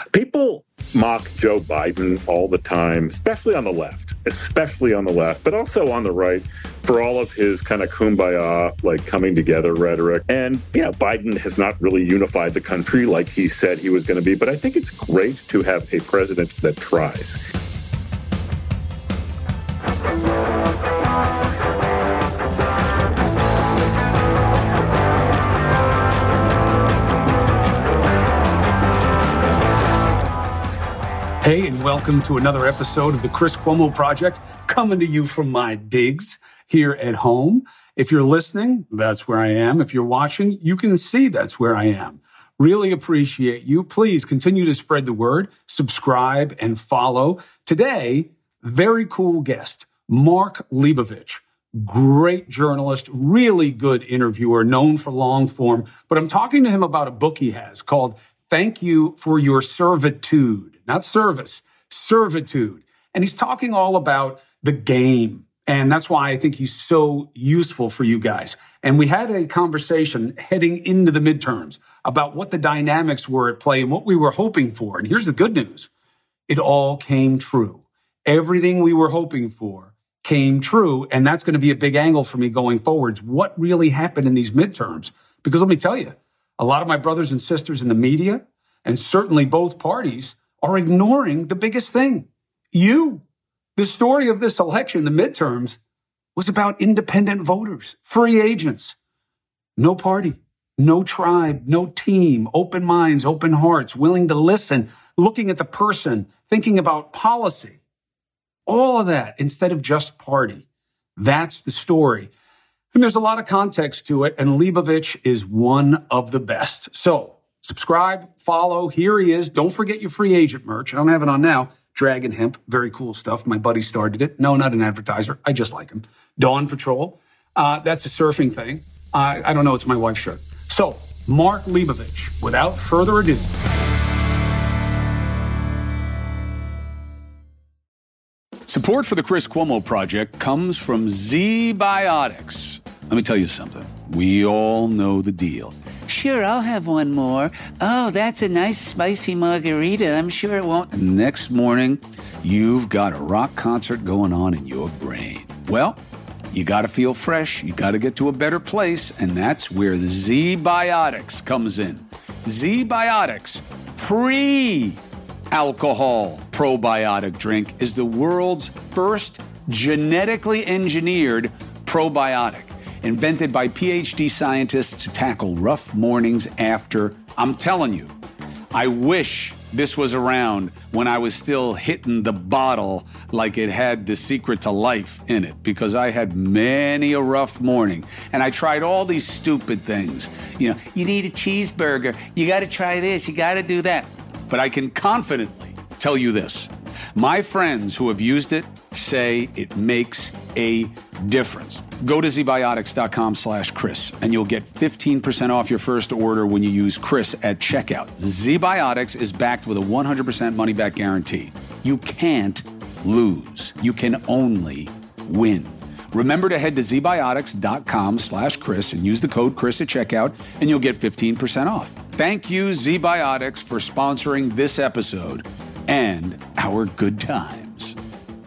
People mock Joe Biden all the time, especially on the left, but also on the right, for all of his kind of kumbaya, like coming together rhetoric. And, Biden has not really unified the country like he said he was going to be. But I think it's great to have a president that tries. Hey, and welcome to another episode of the Chris Cuomo Project, coming to you from my digs here at home. If you're listening, that's where I am. If you're watching, you can see that's where I am. Really appreciate you. Please continue to spread the word, subscribe, and follow. Today, very cool guest, Mark Leibovich. Great journalist, really good interviewer, known for long form. But I'm talking to him about a book he has called Thank You for Your Servitude. Not service, servitude. And he's talking all about the game. And that's why I think he's so useful for you guys. And we had a conversation heading into the midterms about what the dynamics were at play and what we were hoping for. And here's the good news. It all came true. Everything we were hoping for came true. And that's going to be a big angle for me going forwards. What really happened in these midterms? Because let me tell you, a lot of my brothers and sisters in the media, and certainly both parties, are ignoring the biggest thing. You. The story of this election, the midterms, was about independent voters, free agents. No party, no tribe, no team, open minds, open hearts, willing to listen, looking at the person, thinking about policy. All of that instead of just party. That's the story. And there's a lot of context to it, and Leibovich is one of the best. So, subscribe, follow. Here he is. Don't forget your free agent merch. I don't have it on now. Dragon Hemp. Very cool stuff. My buddy started it. No, not an advertiser. I just like him. Dawn Patrol. That's a surfing thing. I don't know. It's my wife's shirt. So, Mark Leibovich, without further ado. Support for the Chris Cuomo Project comes from ZBiotics. Let me tell you something. We all know the deal. Sure, I'll have one more. Oh, that's a nice spicy margarita. I'm sure it won't. And next morning, you've got a rock concert going on in your brain. Well, you got to feel fresh. You got to get to a better place. And that's where the ZBiotics comes in. ZBiotics pre-alcohol probiotic drink is the world's first genetically engineered probiotic. Invented by PhD scientists to tackle rough mornings after. I'm telling you, I wish this was around when I was still hitting the bottle like it had the secret to life in it, because I had many a rough morning. And I tried all these stupid things. You need a cheeseburger. You got to try this. You got to do that. But I can confidently tell you this. My friends who have used it say it makes a difference. Go to zbiotics.com/Chris and you'll get 15% off your first order when you use Chris at checkout. ZBiotics is backed with a 100% money-back guarantee. You can't lose. You can only win. Remember to head to zbiotics.com/Chris and use the code Chris at checkout and you'll get 15% off. Thank you, ZBiotics, for sponsoring this episode and our good times.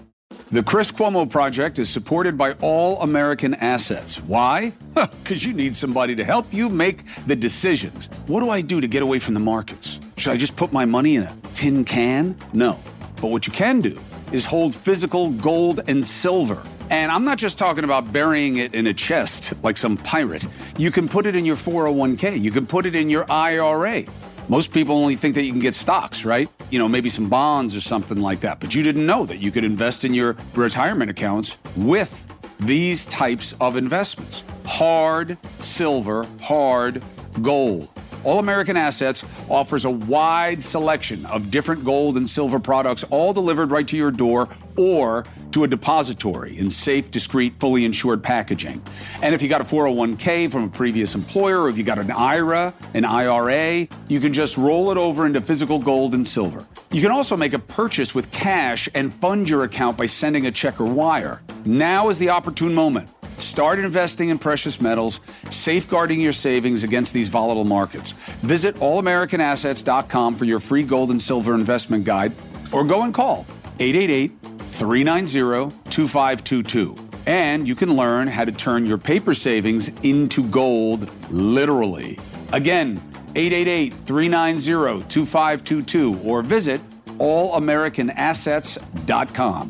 The Chris Cuomo Project is supported by All American Assets. Why? Because you need somebody to help you make the decisions. What do I do to get away from the markets? Should I just put my money in a tin can? No. But what you can do is hold physical gold and silver. And I'm not just talking about burying it in a chest like some pirate. You can put it in your 401k. You can put it in your IRA. Most people only think that you can get stocks, right? Maybe some bonds or something like that. But you didn't know that you could invest in your retirement accounts with these types of investments. Hard silver, hard gold. All American Assets offers a wide selection of different gold and silver products, all delivered right to your door or to a depository in safe, discreet, fully insured packaging. And if you got a 401k from a previous employer, or if you got an IRA, an IRA, you can just roll it over into physical gold and silver. You can also make a purchase with cash and fund your account by sending a check or wire. Now is the opportune moment. Start investing in precious metals, safeguarding your savings against these volatile markets. Visit allamericanassets.com for your free gold and silver investment guide, or go and call 888-390-2522. And you can learn how to turn your paper savings into gold, literally. Again, 888-390-2522, or visit allamericanassets.com.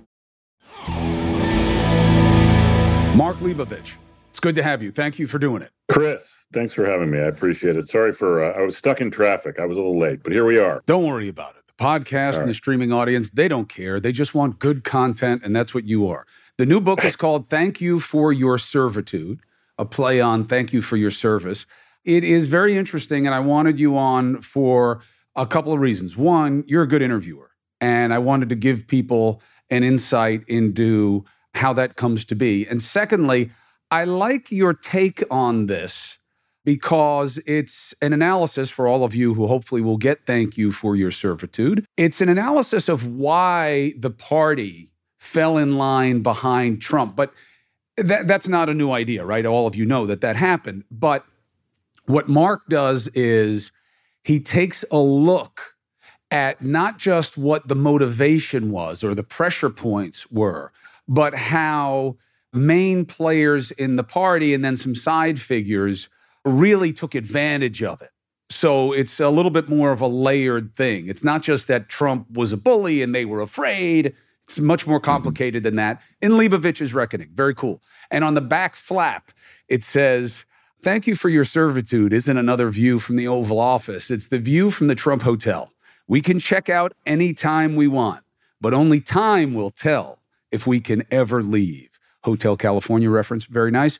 Mark Leibovich, it's good to have you. Thank you for doing it. Chris, thanks for having me. I appreciate it. Sorry for, I was stuck in traffic. I was a little late, but here we are. Don't worry about it. The podcast and the streaming audience, they don't care. They just want good content, and that's what you are. The new book is called Thank You for Your Servitude, a play on Thank You for Your Service. It is very interesting, and I wanted you on for a couple of reasons. One, you're a good interviewer, and I wanted to give people an insight into how that comes to be. And secondly, I like your take on this because it's an analysis for all of you who hopefully will get Thank You for Your Servitude. It's an analysis of why the party fell in line behind Trump. But that's not a new idea, right? All of you know that happened. But what Mark does is he takes a look at not just what the motivation was or the pressure points were, but how main players in the party and then some side figures really took advantage of it. So it's a little bit more of a layered thing. It's not just that Trump was a bully and they were afraid. It's much more complicated than that in Leibovich's reckoning. Very cool. And on the back flap, it says, "Thank you for your servitude isn't another view from the Oval Office. It's the view from the Trump Hotel. We can check out anytime we want, but only time will tell if we can ever leave." Hotel California reference. Very nice.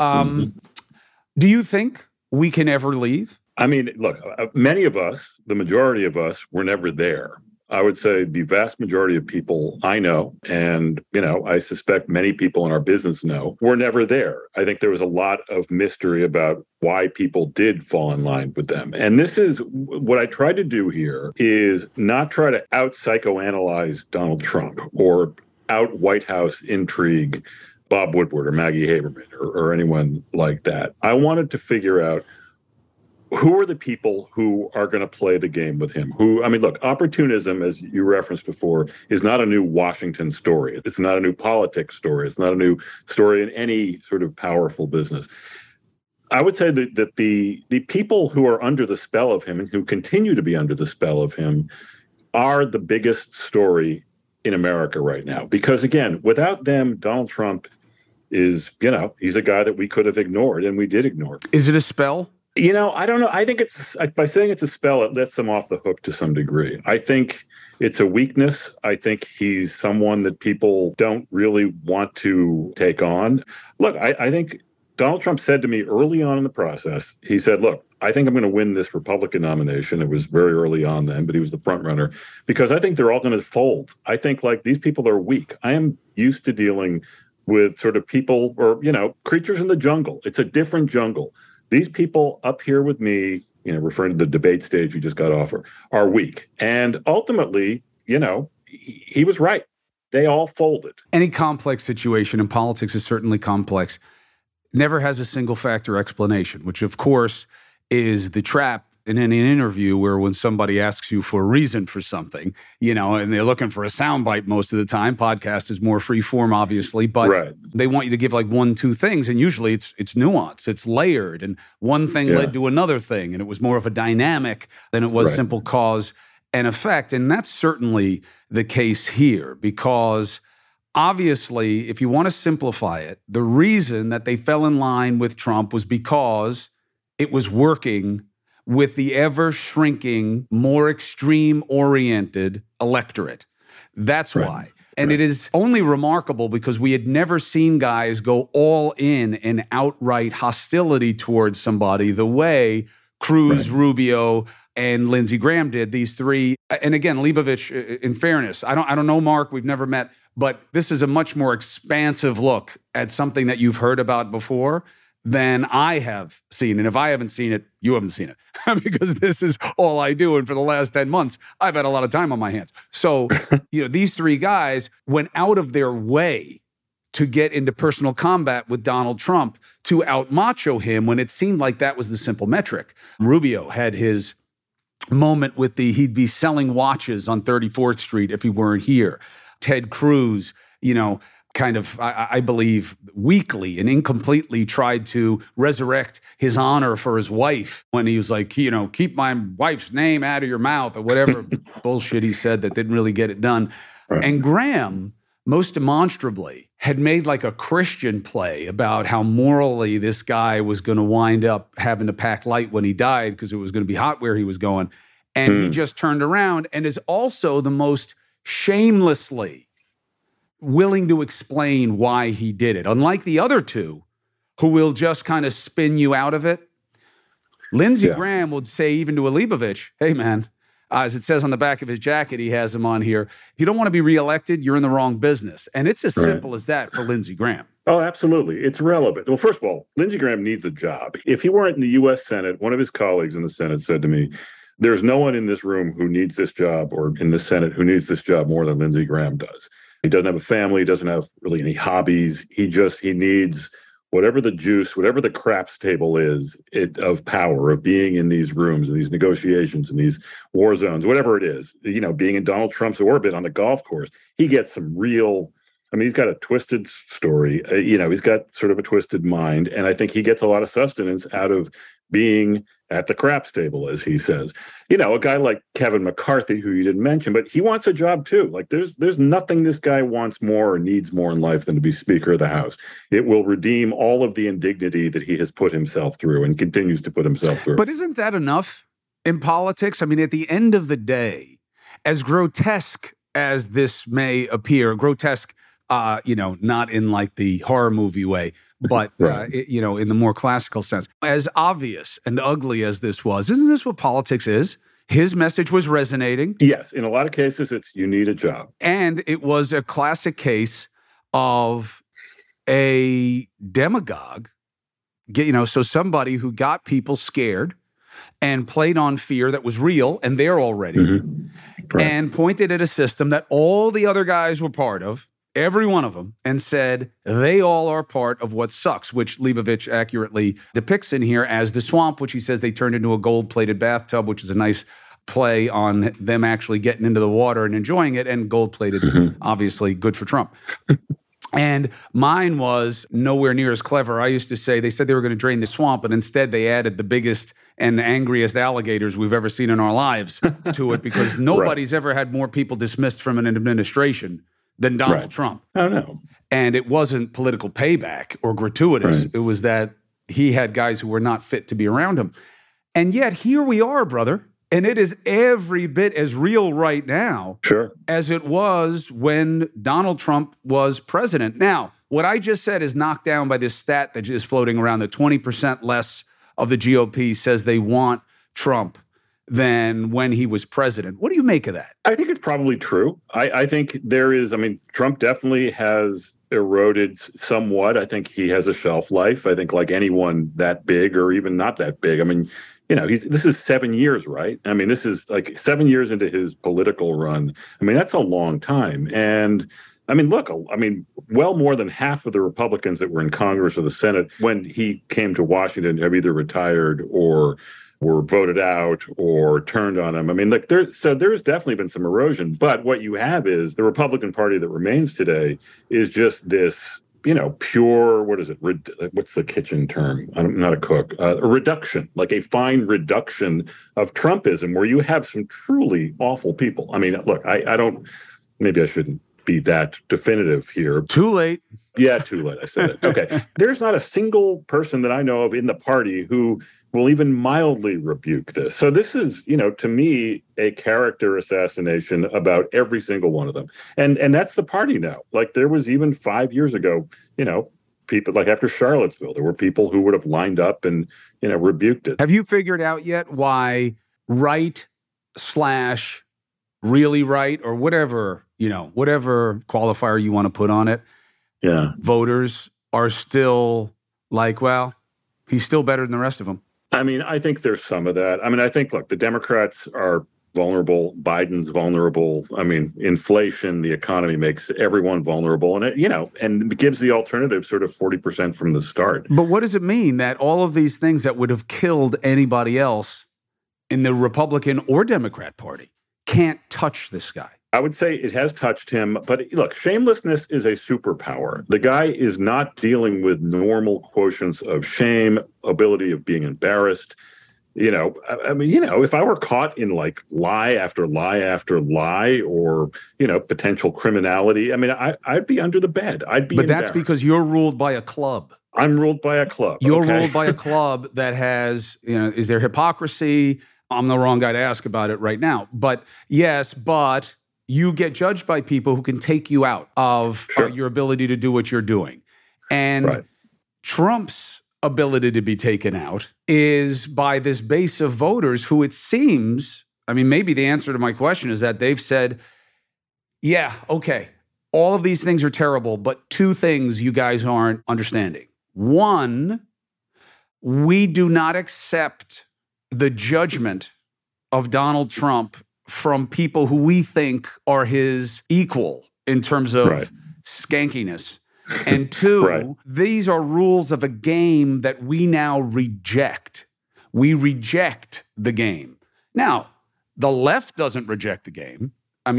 Do you think we can ever leave? I mean, look, many of us, the majority of us, were never there. I would say the vast majority of people I know, and, I suspect many people in our business know, were never there. I think there was a lot of mystery about why people did fall in line with them. And this is what I try to do here is not try to out-psychoanalyze Donald Trump or out-White House intrigue Bob Woodward or Maggie Haberman or anyone like that. I wanted to figure out who are the people who are going to play the game with him? Look, opportunism, as you referenced before, is not a new Washington story. It's not a new politics story. It's not a new story in any sort of powerful business. I would say that the people who are under the spell of him and who continue to be under the spell of him are the biggest story in America right now. Because, again, without them, Donald Trump is, he's a guy that we could have ignored, and we did ignore. Is it a spell? I don't know. I think by saying it's a spell, it lets them off the hook to some degree. I think it's a weakness. I think he's someone that people don't really want to take on. Look, I think Donald Trump said to me early on in the process, he said, look, I think I'm going to win this Republican nomination. It was very early on then, but he was the front runner because I think they're all going to fold. I think these people are weak. I am used to dealing with sort of people or, creatures in the jungle. It's a different jungle. These people up here with me, referring to the debate stage you just got off, are weak. And ultimately, he was right. They all folded. Any complex situation, and politics is certainly complex, never has a single factor explanation, which of course is the trap in any interview where when somebody asks you for a reason for something, and they're looking for a soundbite most of the time. Podcast is more free form, obviously, but they want you to give 1-2 things. And usually it's nuanced, it's layered. And one thing led to another thing. And it was more of a dynamic than it was simple cause and effect. And that's certainly the case here because obviously, if you want to simplify it, the reason that they fell in line with Trump was because it was working with the ever-shrinking, more extreme-oriented electorate. That's why. And it is only remarkable because we had never seen guys go all in outright hostility towards somebody the way Cruz, Rubio, and Lindsey Graham did, these three. And again, Leibovich, in fairness, I don't know Mark, we've never met, but this is a much more expansive look at something that you've heard about before than I have seen. And if I haven't seen it, you haven't seen it because this is all I do. And for the last 10 months, I've had a lot of time on my hands. So, these three guys went out of their way to get into personal combat with Donald Trump to out-macho him when it seemed like that was the simple metric. Rubio had his moment with he'd be selling watches on 34th Street if he weren't here. Ted Cruz, kind of, I believe, weakly and incompletely tried to resurrect his honor for his wife when he was like, keep my wife's name out of your mouth or whatever bullshit he said that didn't really get it done. Right. And Graham, most demonstrably, had made like a Christian play about how morally this guy was going to wind up having to pack light when he died because it was going to be hot where he was going. And he just turned around and is also the most shamelessly willing to explain why he did it. Unlike the other two, who will just kind of spin you out of it. Lindsey Graham would say even to Leibovich, hey, man, as it says on the back of his jacket, he has him on here, if you don't want to be reelected, you're in the wrong business. And it's as simple as that for Lindsey Graham. Oh, absolutely. It's relevant. Well, first of all, Lindsey Graham needs a job. If he weren't in the U.S. Senate, one of his colleagues in the Senate said to me, there's no one in this room who needs this job or in the Senate who needs this job more than Lindsey Graham does. He doesn't have a family. He doesn't have really any hobbies. He needs whatever the juice, whatever the craps table is of power, of being in these rooms and these negotiations and these war zones, whatever it is, being in Donald Trump's orbit on the golf course. He gets some real, he's got a twisted story. He's got sort of a twisted mind. And I think he gets a lot of sustenance out of being at the craps table, as he says. A guy like Kevin McCarthy, who you didn't mention, but he wants a job too. Like there's nothing this guy wants more or needs more in life than to be Speaker of the House. It will redeem all of the indignity that he has put himself through and continues to put himself through. But isn't that enough in politics? At the end of the day, as grotesque as this may appear, grotesque, not in like the horror movie way, but, in the more classical sense, as obvious and ugly as this was, isn't this what politics is? His message was resonating. Yes. In a lot of cases, it's you need a job. And it was a classic case of a demagogue, so somebody who got people scared and played on fear that was real and there already, and pointed at a system that all the other guys were part of, every one of them, and said they all are part of what sucks, which Leibovich accurately depicts in here as the swamp, which he says they turned into a gold-plated bathtub, which is a nice play on them actually getting into the water and enjoying it, and gold-plated, obviously good for Trump. And mine was nowhere near as clever. I used to say, they said they were going to drain the swamp, and instead they added the biggest and angriest alligators we've ever seen in our lives to it, because nobody's ever had more people dismissed from an administration than Donald Trump. Oh, no. And it wasn't political payback or gratuitous. It was that he had guys who were not fit to be around him. And yet here we are, brother. And it is every bit as real right now as it was when Donald Trump was president. Now, what I just said is knocked down by this stat that is floating around, that 20% less of the GOP says they want Trump than when he was president. What do you make of that? I think it's probably true. I think there is, Trump definitely has eroded somewhat. I think he has a shelf life. I think like anyone that big or even not that big. This is 7 years, right? This is like 7 years into his political run. That's a long time. And look, well more than half of the Republicans that were in Congress or the Senate when he came to Washington have either retired or were voted out or turned on him. There's definitely been some erosion. But what you have is the Republican Party that remains today is just this, pure, what is it? What's the kitchen term? I'm not a cook. A reduction, like a fine reduction of Trumpism, where you have some truly awful people. Look, I don't, maybe I shouldn't be that definitive here. Too late. Yeah, too late. I said it. Okay. There's not a single person that I know of in the party who will even mildly rebuke this. So this is, to me, a character assassination about every single one of them. And that's the party now. Like there was even 5 years ago, people like after Charlottesville, there were people who would have lined up and, rebuked it. Have you figured out yet why right/really right or whatever qualifier you want to put on it, voters are still like, well, he's still better than the rest of them? I think there's some of that. I think, look, the Democrats are vulnerable. Biden's vulnerable. I mean, inflation, the economy makes everyone vulnerable. And, and it gives the alternative sort of 40% from the start. But what does it mean that all of these things that would have killed anybody else in the Republican or Democrat Party can't touch this guy? I would say it has touched him. But look, shamelessness is a superpower. The guy is not dealing with normal quotients of shame, ability of being embarrassed. If I were caught in like lie after lie after lie or, potential criminality, I'd be under the bed. I'd be But that's because you're ruled by a club. I'm ruled by a club. You're ruled by a club that has, is there hypocrisy? I'm the wrong guy to ask about it right now. But yes, but you get judged by people who can take you out of your ability to do what you're doing. And Trump's ability to be taken out is by this base of voters who it seems, maybe the answer to my question is that they've said, yeah, okay, all of these things are terrible, but two things you guys aren't understanding. One, we do not accept the judgment of Donald Trump from people who we think are his equal in terms of skankiness. And two, these are rules of a game that we now reject. We reject the game. Now, the left doesn't reject the game.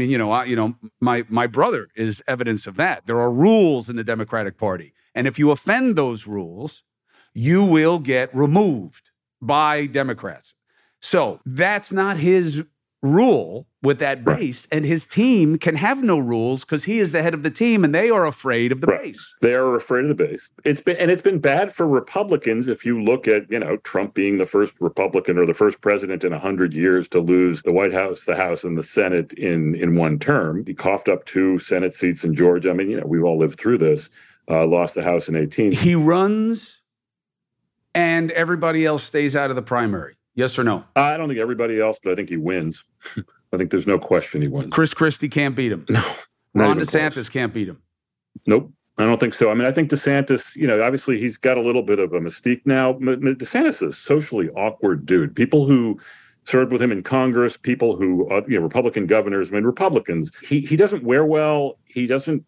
My brother is evidence of that. There are rules in the Democratic Party. And if you offend those rules, you will get removed by Democrats. So that's not his rule with that base, and his team can have no rules because he is the head of the team, and they are afraid of the base. They are afraid of the base. It's been bad for Republicans. If you look at Trump being the first Republican or the first president in 100 years to lose the White House, the House, and the Senate in one term. He coughed up 2 Senate seats in Georgia. We've all lived through this. Lost the House in 2018. He runs, and everybody else stays out of the primary. Yes or no? I don't think everybody else, but I think he wins. I think there's no question he wins. Chris Christie can't beat him. No. Ron DeSantis can't beat him. Nope. I don't think so. I think DeSantis, obviously he's got a little bit of a mystique now. DeSantis is a socially awkward dude. People who served with him in Congress, people who, Republican governors, Republicans, he doesn't wear well. He doesn't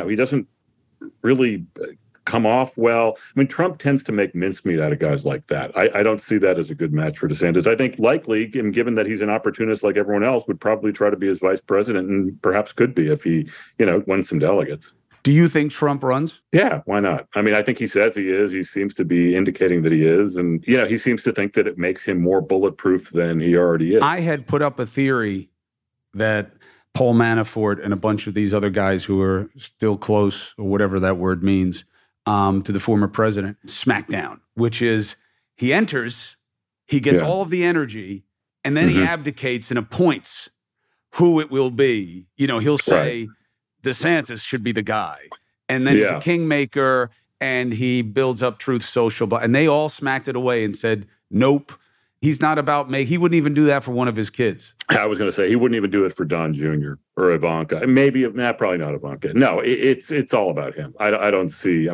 really come off well. Trump tends to make mincemeat out of guys like that. I don't see that as a good match for DeSantis. I think likely, given that he's an opportunist like everyone else, would probably try to be his vice president and perhaps could be if he, won some delegates. Do you think Trump runs? Yeah, why not? I think he says he is. He seems to be indicating that he is. And, he seems to think that it makes him more bulletproof than he already is. I had put up a theory that Paul Manafort and a bunch of these other guys who are still close, or whatever that word means, to the former president, smackdown, which is he enters, he gets all of the energy, and then he abdicates and appoints who it will be. He'll say DeSantis should be the guy. And then he's a kingmaker, and he builds up Truth Social. And they all smacked it away and said, nope, he's not about me. He wouldn't even do that for one of his kids. I was going to say he wouldn't even do it for Don Jr. or Ivanka. Maybe, probably not Ivanka. No, it's all about him. I don't see.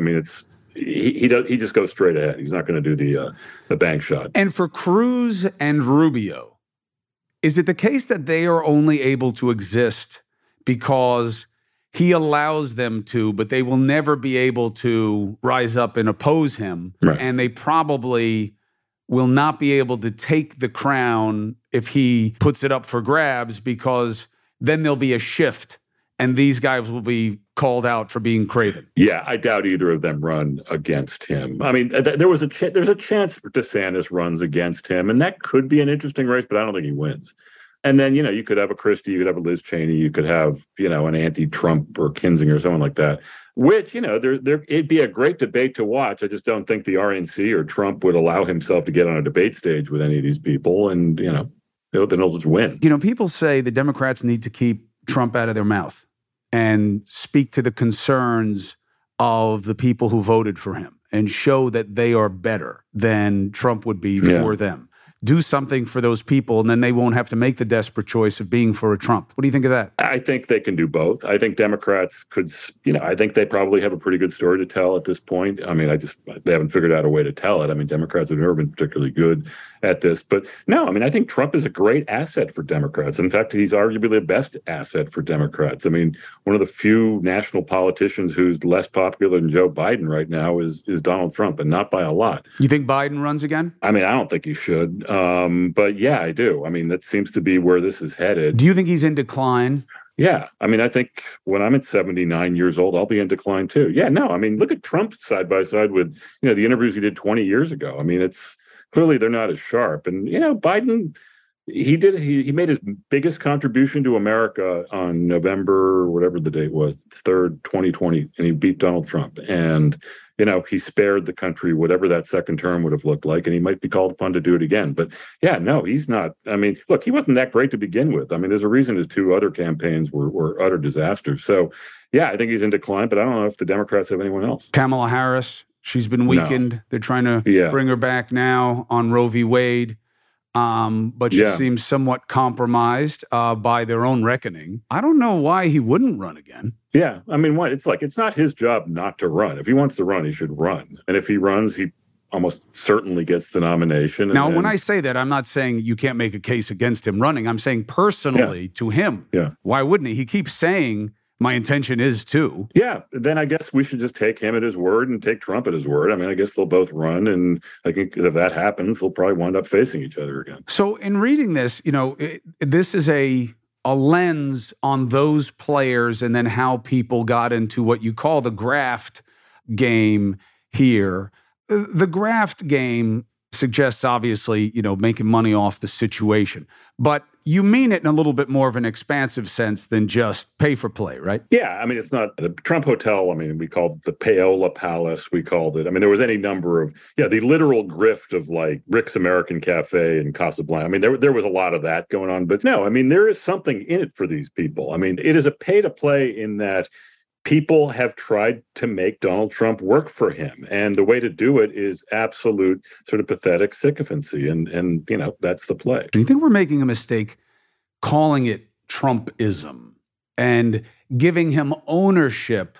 He just goes straight ahead. He's not going to do the bank shot. And for Cruz and Rubio, is it the case that they are only able to exist because he allows them to, but they will never be able to rise up and oppose him, and they probably will not be able to take the crown if he puts it up for grabs, because then there'll be a shift and these guys will be called out for being craven? Yeah, I doubt either of them run against him. There's a chance DeSantis runs against him, and that could be an interesting race, but I don't think he wins. And then, you could have a Christie, you could have a Liz Cheney, you could have, an anti-Trump or Kinzinger or someone like that, which, it'd be a great debate to watch. I just don't think the RNC or Trump would allow himself to get on a debate stage with any of these people. And, then he'll just win. People say the Democrats need to keep Trump out of their mouth and speak to the concerns of the people who voted for him and show that they are better than Trump would be for them. Do something for those people, and then they won't have to make the desperate choice of being for a Trump. What do you think of that? I think they can do both. I think Democrats could, I think they probably have a pretty good story to tell at this point. I mean, they haven't figured out a way to tell it. I mean, Democrats have never been particularly good at this. But no, I mean, I think Trump is a great asset for Democrats. In fact, he's arguably the best asset for Democrats. I mean, one of the few national politicians who's less popular than Joe Biden right now is Donald Trump, and not by a lot. You think Biden runs again? I mean, I don't think he should. But yeah, I do. I mean, that seems to be where this is headed. Do you think he's in decline? Yeah. I mean, I think when I'm at 79 years old, I'll be in decline too. Yeah, no, I mean, look at Trump side by side with, the interviews he did 20 years ago. I mean, it's clearly they're not as sharp. And, Biden, he made his biggest contribution to America on November, whatever the date was, 3rd, 2020, and he beat Donald Trump. And, he spared the country whatever that second term would have looked like, and he might be called upon to do it again. But yeah, no, he's not. I mean, look, he wasn't that great to begin with. I mean, there's a reason his 2 other campaigns were utter disasters. So yeah, I think he's in decline, but I don't know if the Democrats have anyone else. Kamala Harris, she's been weakened. No. They're trying to bring her back now on Roe v. Wade. But she seems somewhat compromised by their own reckoning. I don't know why he wouldn't run again. Yeah. I mean, it's not his job not to run. If he wants to run, he should run. And if he runs, he almost certainly gets the nomination. Now, when I say that, I'm not saying you can't make a case against him running. I'm saying personally to him. Yeah. Why wouldn't he? He keeps saying, my intention is to. Yeah, then I guess we should just take him at his word and take Trump at his word. I mean, I guess they'll both run, and I think if that happens, they'll probably wind up facing each other again. So in reading this, this is a lens on those players and then how people got into what you call the graft game here. The graft game suggests, obviously, making money off the situation. But you mean it in a little bit more of an expansive sense than just pay for play, right? Yeah. I mean, it's not the Trump Hotel. I mean, we called it the Paola Palace. We called it. I mean, there was any number of, the literal grift of like Rick's American Cafe and Casablanca. I mean, there was a lot of that going on. But no, I mean, there is something in it for these people. I mean, it is a pay to play in that people have tried to make Donald Trump work for him. And the way to do it is absolute sort of pathetic sycophancy. And that's the play. Do you think we're making a mistake calling it Trumpism and giving him ownership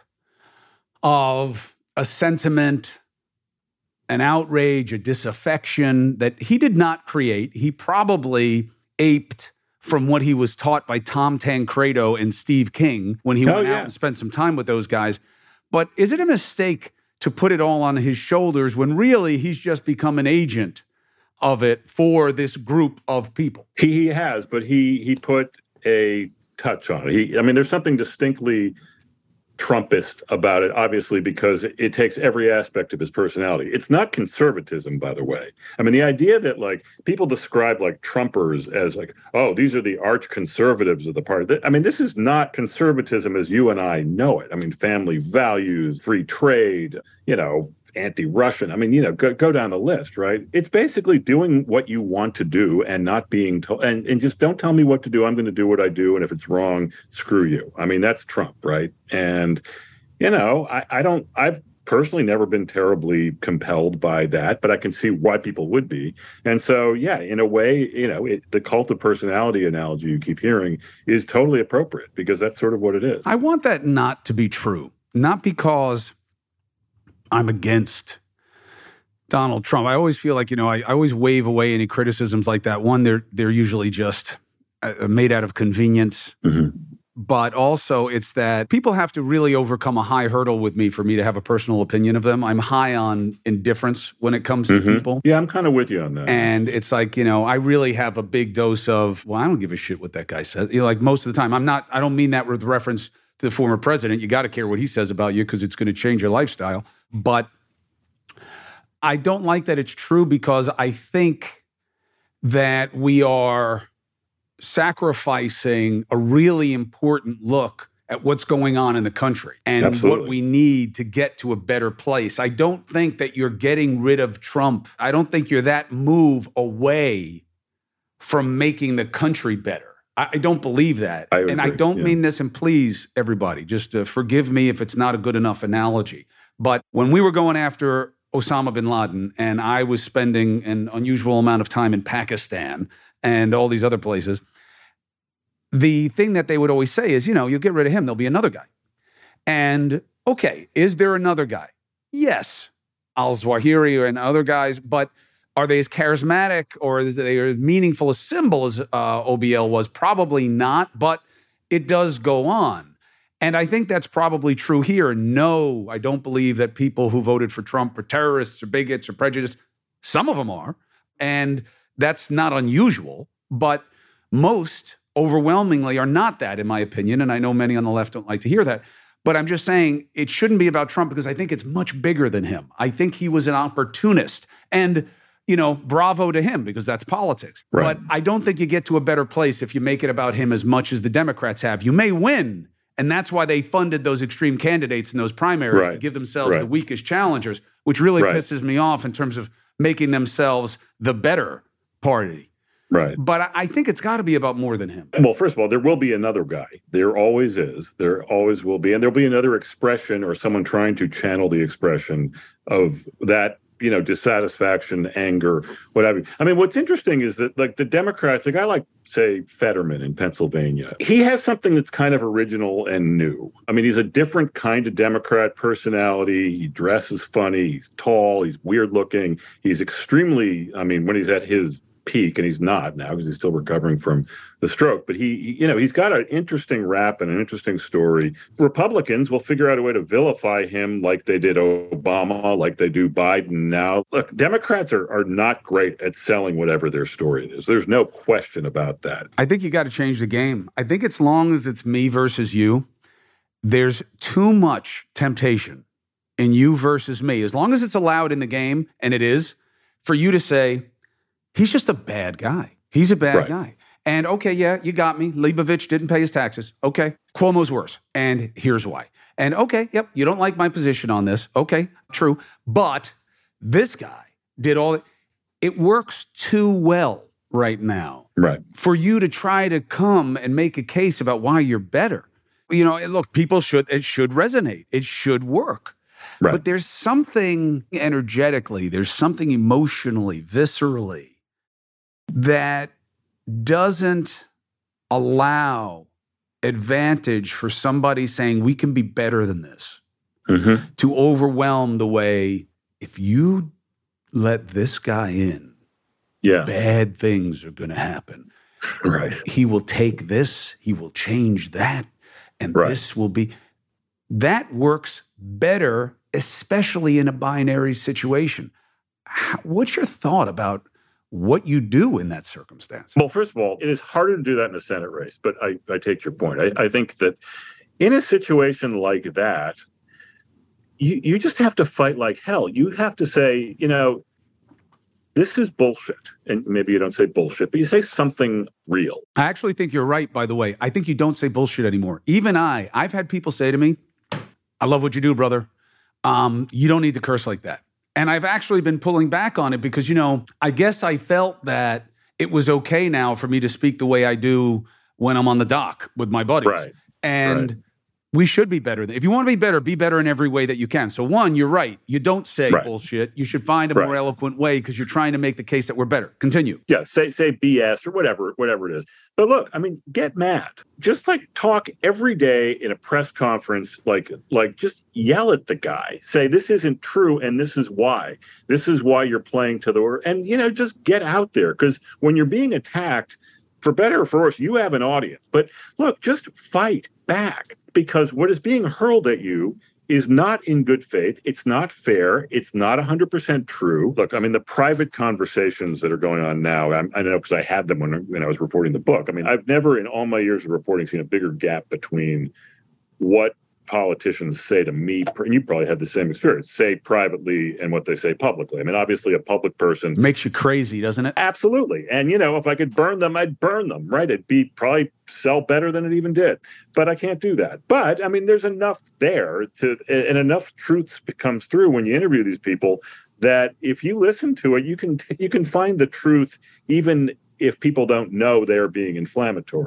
of a sentiment, an outrage, a disaffection that he did not create? He probably aped from what he was taught by Tom Tancredo and Steve King when he went out and spent some time with those guys. But is it a mistake to put it all on his shoulders when really he's just become an agent of it for this group of people? He has, but he put a touch on it. There's something distinctly Trumpist about it, obviously, because it takes every aspect of his personality. It's not conservatism, by the way. I mean, the idea that like people describe like Trumpers as like, oh, these are the arch conservatives of the party. I mean, this is not conservatism as you and I know it. I mean, family values, free trade, anti-Russian. I mean, go down the list, right? It's basically doing what you want to do and not being told, and just don't tell me what to do. I'm going to do what I do. And if it's wrong, screw you. I mean, that's Trump, right? And, I've personally never been terribly compelled by that, but I can see why people would be. And so, in a way, the cult of personality analogy you keep hearing is totally appropriate because that's sort of what it is. I want that not to be true, not because I'm against Donald Trump. I always feel like, I always wave away any criticisms like that. One, they're usually just made out of convenience. Mm-hmm. But also it's that people have to really overcome a high hurdle with me for me to have a personal opinion of them. I'm high on indifference when it comes to people. Yeah, I'm kind of with you on that. And it's like, I really have a big dose of, well, I don't give a shit what that guy says. Like most of the time, I don't mean that with reference to the former president. You got to care what he says about you because it's going to change your lifestyle. But I don't like that it's true because I think that we are sacrificing a really important look at what's going on in the country and what we need to get to a better place. I don't think that you're getting rid of Trump. I don't think you're that move away from making the country better. I don't believe that. I don't mean this, and please, everybody, just forgive me if it's not a good enough analogy. But when we were going after Osama bin Laden and I was spending an unusual amount of time in Pakistan and all these other places, the thing that they would always say is, you get rid of him, there'll be another guy. And okay, is there another guy? Yes, al-Zawahiri and other guys, but are they as charismatic or are they as meaningful a symbol as OBL was? Probably not, but it does go on. And I think that's probably true here. No, I don't believe that people who voted for Trump are terrorists or bigots or prejudiced. Some of them are, and that's not unusual, but most overwhelmingly are not that, in my opinion, and I know many on the left don't like to hear that. But I'm just saying it shouldn't be about Trump because I think it's much bigger than him. I think he was an opportunist. And, bravo to him because that's politics. Right. But I don't think you get to a better place if you make it about him as much as the Democrats have. You may win, and that's why they funded those extreme candidates in those primaries to give themselves the weakest challengers, which really pisses me off in terms of making themselves the better party. Right. But I think it's got to be about more than him. Well, first of all, there will be another guy. There always is. There always will be. And there'll be another expression or someone trying to channel the expression of that, dissatisfaction, anger, whatever. I mean, what's interesting is that, like, the Democrats, a guy like, say, Fetterman in Pennsylvania, he has something that's kind of original and new. I mean, he's a different kind of Democrat personality. He dresses funny. He's tall. He's weird looking. He's extremely, when he's at his peak, and he's not now because he's still recovering from the stroke, but he's got an interesting rap and an interesting story. Republicans will figure out a way to vilify him like they did Obama, like they do Biden now. Look, Democrats are not great at selling whatever their story is. There's no question about that. I think you got to change the game. I think as long as it's me versus you, there's too much temptation in you versus me. As long as it's allowed in the game, and it is, for you to say, he's just a bad guy. He's a bad guy. And okay, yeah, you got me. Leibovich didn't pay his taxes. Okay. Cuomo's worse. And here's why. And okay, yep, you don't like my position on this. Okay, true. But this guy did all it. It works too well right now. Right. For you to try to come and make a case about why you're better. Look, it should resonate. It should work. Right. But there's something energetically, there's something emotionally, viscerally, that doesn't allow advantage for somebody saying we can be better than this to overwhelm the way if you let this guy in, bad things are going to happen. Right. He will take this, he will change that, and this will be... That works better, especially in a binary situation. What's your thought about what you do in that circumstance? Well, first of all, it is harder to do that in a Senate race, but I take your point. I think that in a situation like that, you just have to fight like hell. You have to say, this is bullshit. And maybe you don't say bullshit, but you say something real. I actually think you're right, by the way. I think you don't say bullshit anymore. Even I've had people say to me, I love what you do, brother. You don't need to curse like that. And I've actually been pulling back on it because, I guess I felt that it was okay now for me to speak the way I do when I'm on the dock with my buddies. Right. And we should be better. If you want to be better in every way that you can. So one, you're right. You don't say bullshit. You should find a more eloquent way because you're trying to make the case that we're better. Continue. Yeah, say BS or whatever it is. But look, get mad. Just talk every day in a press conference, just yell at the guy. Say, this isn't true and this is why. This is why you're playing to the word. And, just get out there because when you're being attacked, for better or for worse, you have an audience. But look, just fight back. Because what is being hurled at you is not in good faith. It's not fair. It's not 100% true. Look, the private conversations that are going on now, I know because I had them when I was reporting the book. I've never in all my years of reporting seen a bigger gap between what politicians say to me, and you probably had the same experience, say privately and what they say publicly. Obviously a public person... Makes you crazy, doesn't it? Absolutely. And, if I could burn them, I'd burn them, right? It'd be probably sell better than it even did. But I can't do that. But, there's enough there and enough truth comes through when you interview these people that if you listen to it, you can find the truth even if people don't know they're being inflammatory.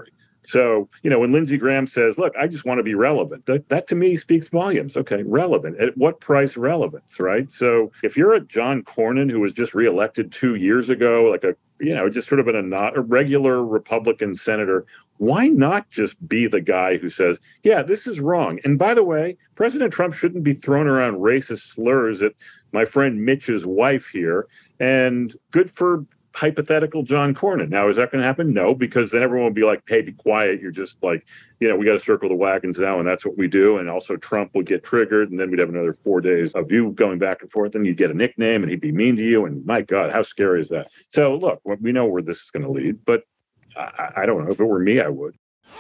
So, when Lindsey Graham says, look, I just want to be relevant, that to me speaks volumes. Okay, relevant. At what price relevance, right? So if you're a John Cornyn who was just reelected 2 years ago, like just sort of a regular Republican senator, why not just be the guy who says, yeah, this is wrong? And by the way, President Trump shouldn't be throwing around racist slurs at my friend Mitch's wife here. And good for hypothetical John Cornyn. Now, is that going to happen? No, because then everyone will be like, hey, be quiet. You're just like, we got to circle the wagons now, and that's what we do. And also Trump would get triggered, and then we'd have another 4 days of you going back and forth, and you'd get a nickname, and he'd be mean to you. And my God, how scary is that? So look, we know where this is going to lead, but I don't know. If it were me, I would.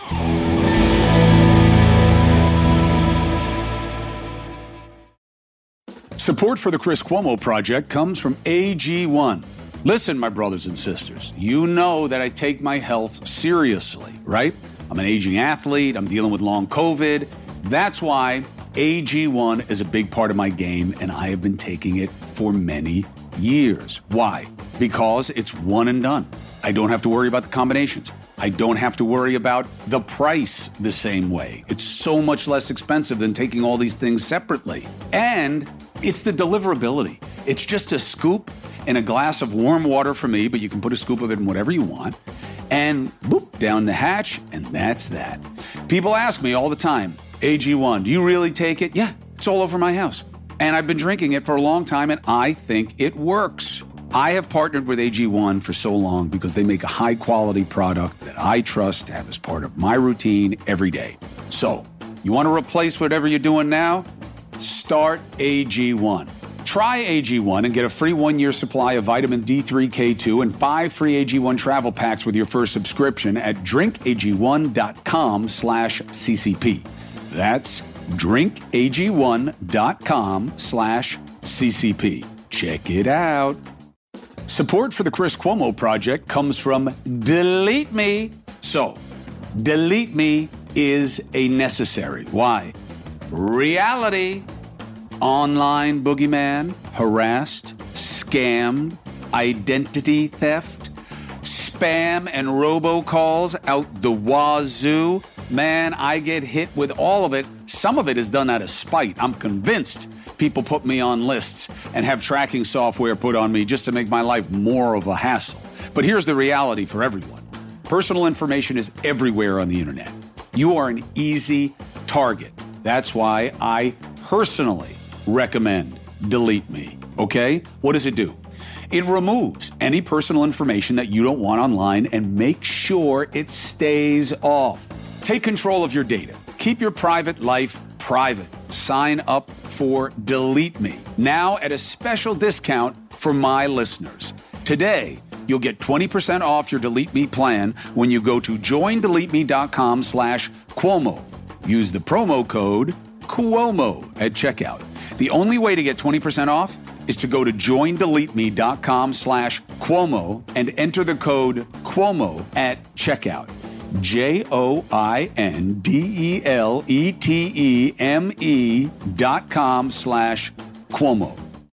Support for the Chris Cuomo Project comes from AG1. Listen, my brothers and sisters, you know that I take my health seriously, right? I'm an aging athlete. I'm dealing with long COVID. That's why AG1 is a big part of my game, and I have been taking it for many years. Why? Because it's one and done. I don't have to worry about the combinations. I don't have to worry about the price the same way. It's so much less expensive than taking all these things separately. And it's the deliverability. It's just a scoop in a glass of warm water for me, but you can put a scoop of it in whatever you want. And boop, down the hatch, and that's that. People ask me all the time, AG1, do you really take it? Yeah, it's all over my house. And I've been drinking it for a long time, and I think it works. I have partnered with AG1 for so long because they make a high-quality product that I trust to have as part of my routine every day. So, you want to replace whatever you're doing now? Start AG1. Try AG1 and get a free 1-year supply of vitamin D3, K2, and 5 free AG1 travel packs with your first subscription at drinkag1.com/CCP. That's drinkag1.com/CCP. Check it out. Support for the Chris Cuomo Project comes from Delete Me. So, Delete Me is a necessary. Why? Reality. Online boogeyman, harassed, scammed, identity theft, spam and robocalls out the wazoo. Man, I get hit with all of it. Some of it is done out of spite. I'm convinced people put me on lists and have tracking software put on me just to make my life more of a hassle. But here's the reality for everyone. Personal information is everywhere on the internet. You are an easy target. That's why I personally recommend Delete Me. Okay? What does it do? It removes any personal information that you don't want online and makes sure it stays off. Take control of your data. Keep your private life private. Sign up for Delete Me now at a special discount for my listeners. Today, you'll get 20% off your Delete Me plan when you go to joindeleteme.com/Cuomo. Use the promo code Cuomo at checkout. The only way to get 20% off is to go to joindeleteme.com/Cuomo and enter the code Cuomo at checkout. JOINDELETEME.com/Cuomo.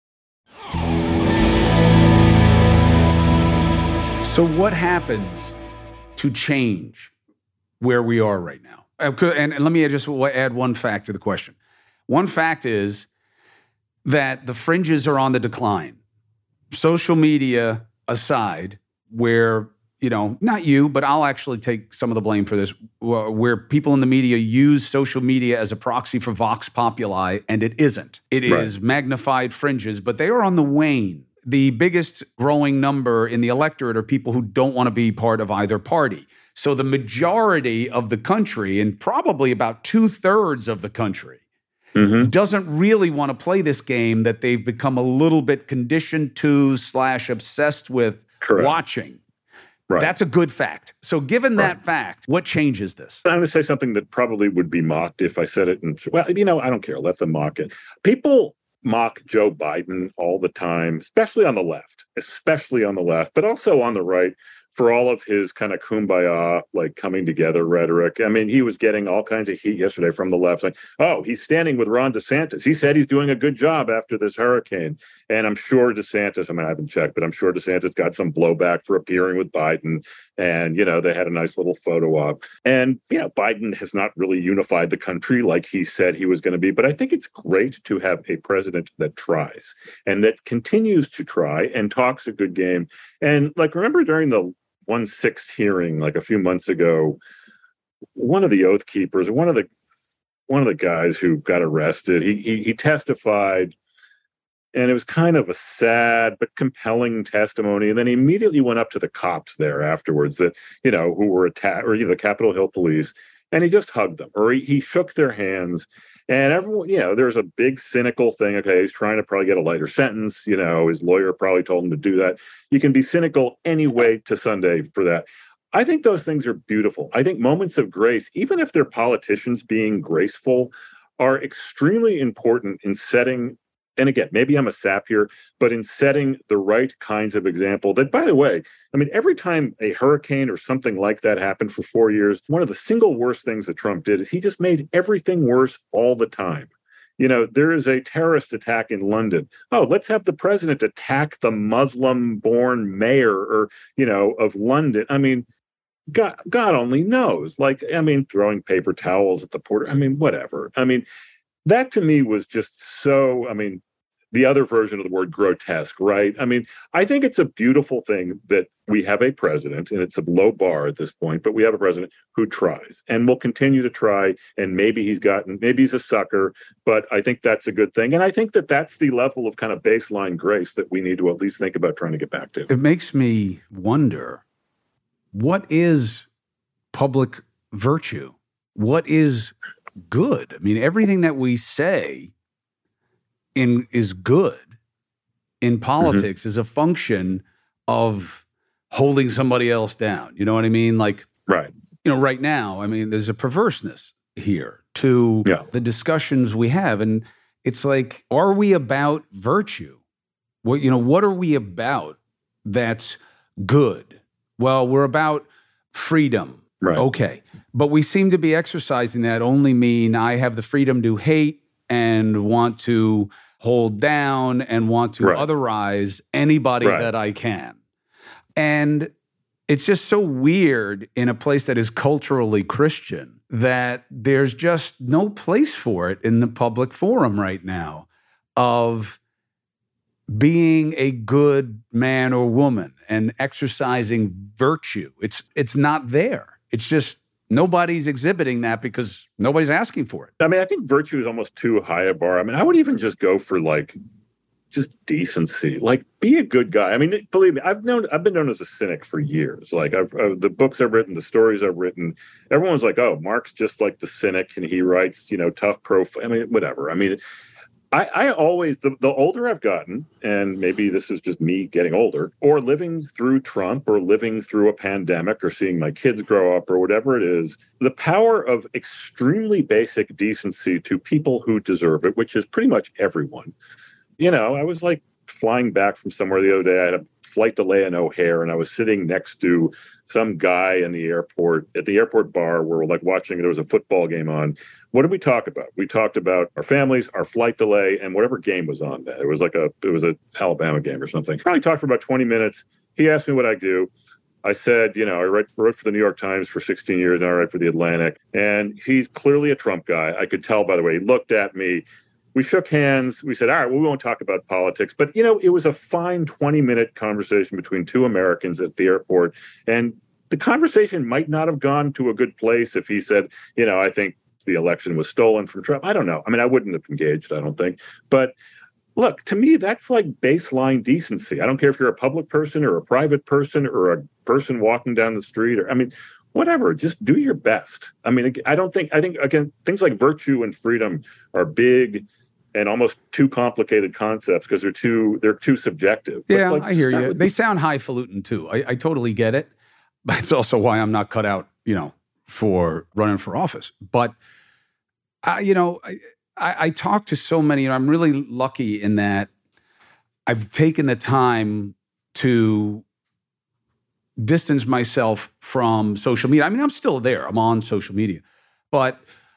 So what happens to change where we are right now? And let me just add one fact to the question. One fact is that the fringes are on the decline. Social media aside, where, not you, but I'll actually take some of the blame for this, where people in the media use social media as a proxy for Vox Populi, and it isn't. It is magnified fringes, but they are on the wane. The biggest growing number in the electorate are people who don't want to be part of either party. So the majority of the country, and probably about 2/3 of the country, doesn't really want to play this game that they've become a little bit conditioned to / obsessed with watching. Right. That's a good fact. So given that fact, what changes this? I'm going to say something that probably would be mocked if I said it. I don't care. Let them mock it. People mock Joe Biden all the time, especially on the left, but also on the right, for all of his kind of kumbaya, like coming together rhetoric. I mean, he was getting all kinds of heat yesterday from the left, like, oh, he's standing with Ron DeSantis. He said he's doing a good job after this hurricane. And I'm sure DeSantis, I mean, I haven't checked, but I'm sure DeSantis got some blowback for appearing with Biden. And, you know, they had a nice little photo op. And, yeah, Biden has not really unified the country like he said he was going to be. But I think it's great to have a president that tries and that continues to try and talks a good game. And, like, remember during the 1/6 hearing, like a few months ago, one of the Oath Keepers, one of the guys who got arrested, he testified, and it was kind of a sad but compelling testimony. And then he immediately went up to the cops there afterwards, that, you know, who were attacked, or, you know, the Capitol Hill police, and he just hugged them, or he shook their hands. And everyone, you know, there's a big cynical thing. Okay, he's trying to probably get a lighter sentence. You know, his lawyer probably told him to do that. You can be cynical anyway to Sunday for that. I think those things are beautiful. I think moments of grace, even if they're politicians being graceful, are extremely important in setting, and again, maybe I'm a sap here, but in setting the right kinds of example that, by the way, I mean, every time a hurricane or something like that happened for 4 years, one of the single worst things that Trump did is he just made everything worse all the time. You know, there is a terrorist attack in London. Oh, let's have the president attack the Muslim-born mayor, or, you know, of London. I mean, God only knows. Like, I mean, throwing paper towels at the porter. I mean, whatever. I mean, that to me was just so, I mean, the other version of the word grotesque, right? I mean, I think it's a beautiful thing that we have a president, and it's a low bar at this point, but we have a president who tries and will continue to try. And maybe he's a sucker, but I think that's a good thing. And I think that that's the level of kind of baseline grace that we need to at least think about trying to get back to. It makes me wonder, what is public virtue? What is good? I mean, everything that we say is good in politics is a function of holding somebody else down. You know what I mean? Like, right. You know, right now, I mean, there's a perverseness here to the discussions we have. And it's like, are we about virtue? What are we about that's good? Well, we're about freedom. Right. Okay. But we seem to be exercising that only mean I have the freedom to hate and want to hold down and want to otherize anybody that I can. And it's just so weird in a place that is culturally Christian that there's just no place for it in the public forum right now of being a good man or woman and exercising virtue. It's not there. It's just nobody's exhibiting that because nobody's asking for it. I mean, I think virtue is almost too high a bar. I mean, I would even just go for like just decency. Like, be a good guy. I mean, believe me, I've been known as a cynic for years. Like, the books I've written, the stories I've written, everyone's like, oh, Mark's just like the cynic, and he writes, you know, tough profile. I mean, whatever. I mean, I always, the older I've gotten, and maybe this is just me getting older, or living through Trump, or living through a pandemic, or seeing my kids grow up, or whatever it is, the power of extremely basic decency to people who deserve it, which is pretty much everyone. You know, I was like flying back from somewhere the other day. I had a flight delay in O'Hare, and I was sitting next to some guy in the airport, at the airport bar, where we're like watching, there was a football game on. What did we talk about? We talked about our families, our flight delay, and whatever game was on that. It was an Alabama game or something. Probably talked for about 20 minutes. He asked me what I do. I said, you know, I wrote for the New York Times for 16 years, and I write for the Atlantic. And he's clearly a Trump guy. I could tell by the way he looked at me. We shook hands. We said, all right, we won't talk about politics. But, you know, it was a fine 20-minute conversation between two Americans at the airport. And the conversation might not have gone to a good place if he said, you know, I think the election was stolen from Trump. I don't know. I mean, I wouldn't have engaged, I don't think. But look, to me, that's like baseline decency. I don't care if you're a public person or a private person or a person walking down the street, or, I mean, whatever, just do your best. I mean, I think, again, things like virtue and freedom are big and almost too complicated concepts because they're too subjective. Yeah, like, I hear you. They sound highfalutin too. I totally get it. But it's also why I'm not cut out, you know, for running for office. But, I talk to so many, and I'm really lucky in that I've taken the time to distance myself from social media. I mean, I'm still there. I'm on social media. But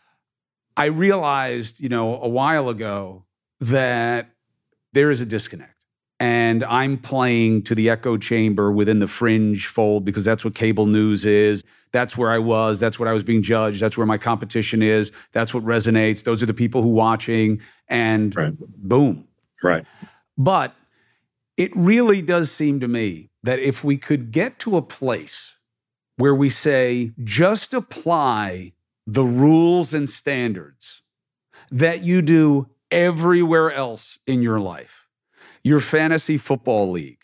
I realized, a while ago that there is a disconnect. And I'm playing to the echo chamber within the fringe fold because that's what cable news is. That's where I was. That's what I was being judged. That's where my competition is. That's what resonates. Those are the people who are watching. And boom. Right. But it really does seem to me that if we could get to a place where we say, just apply the rules and standards that you do everywhere else in your life, your fantasy football league,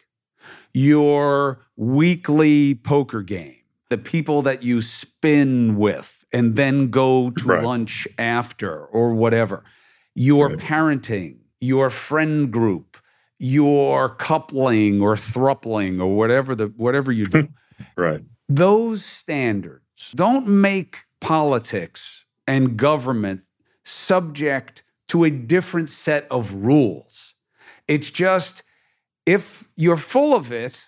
your weekly poker game, the people that you spin with and then go to lunch after or whatever, your parenting, your friend group, your coupling or thrupling or whatever you do. Right. Those standards don't make politics and government subject to a different set of rules. It's just, if you're full of it,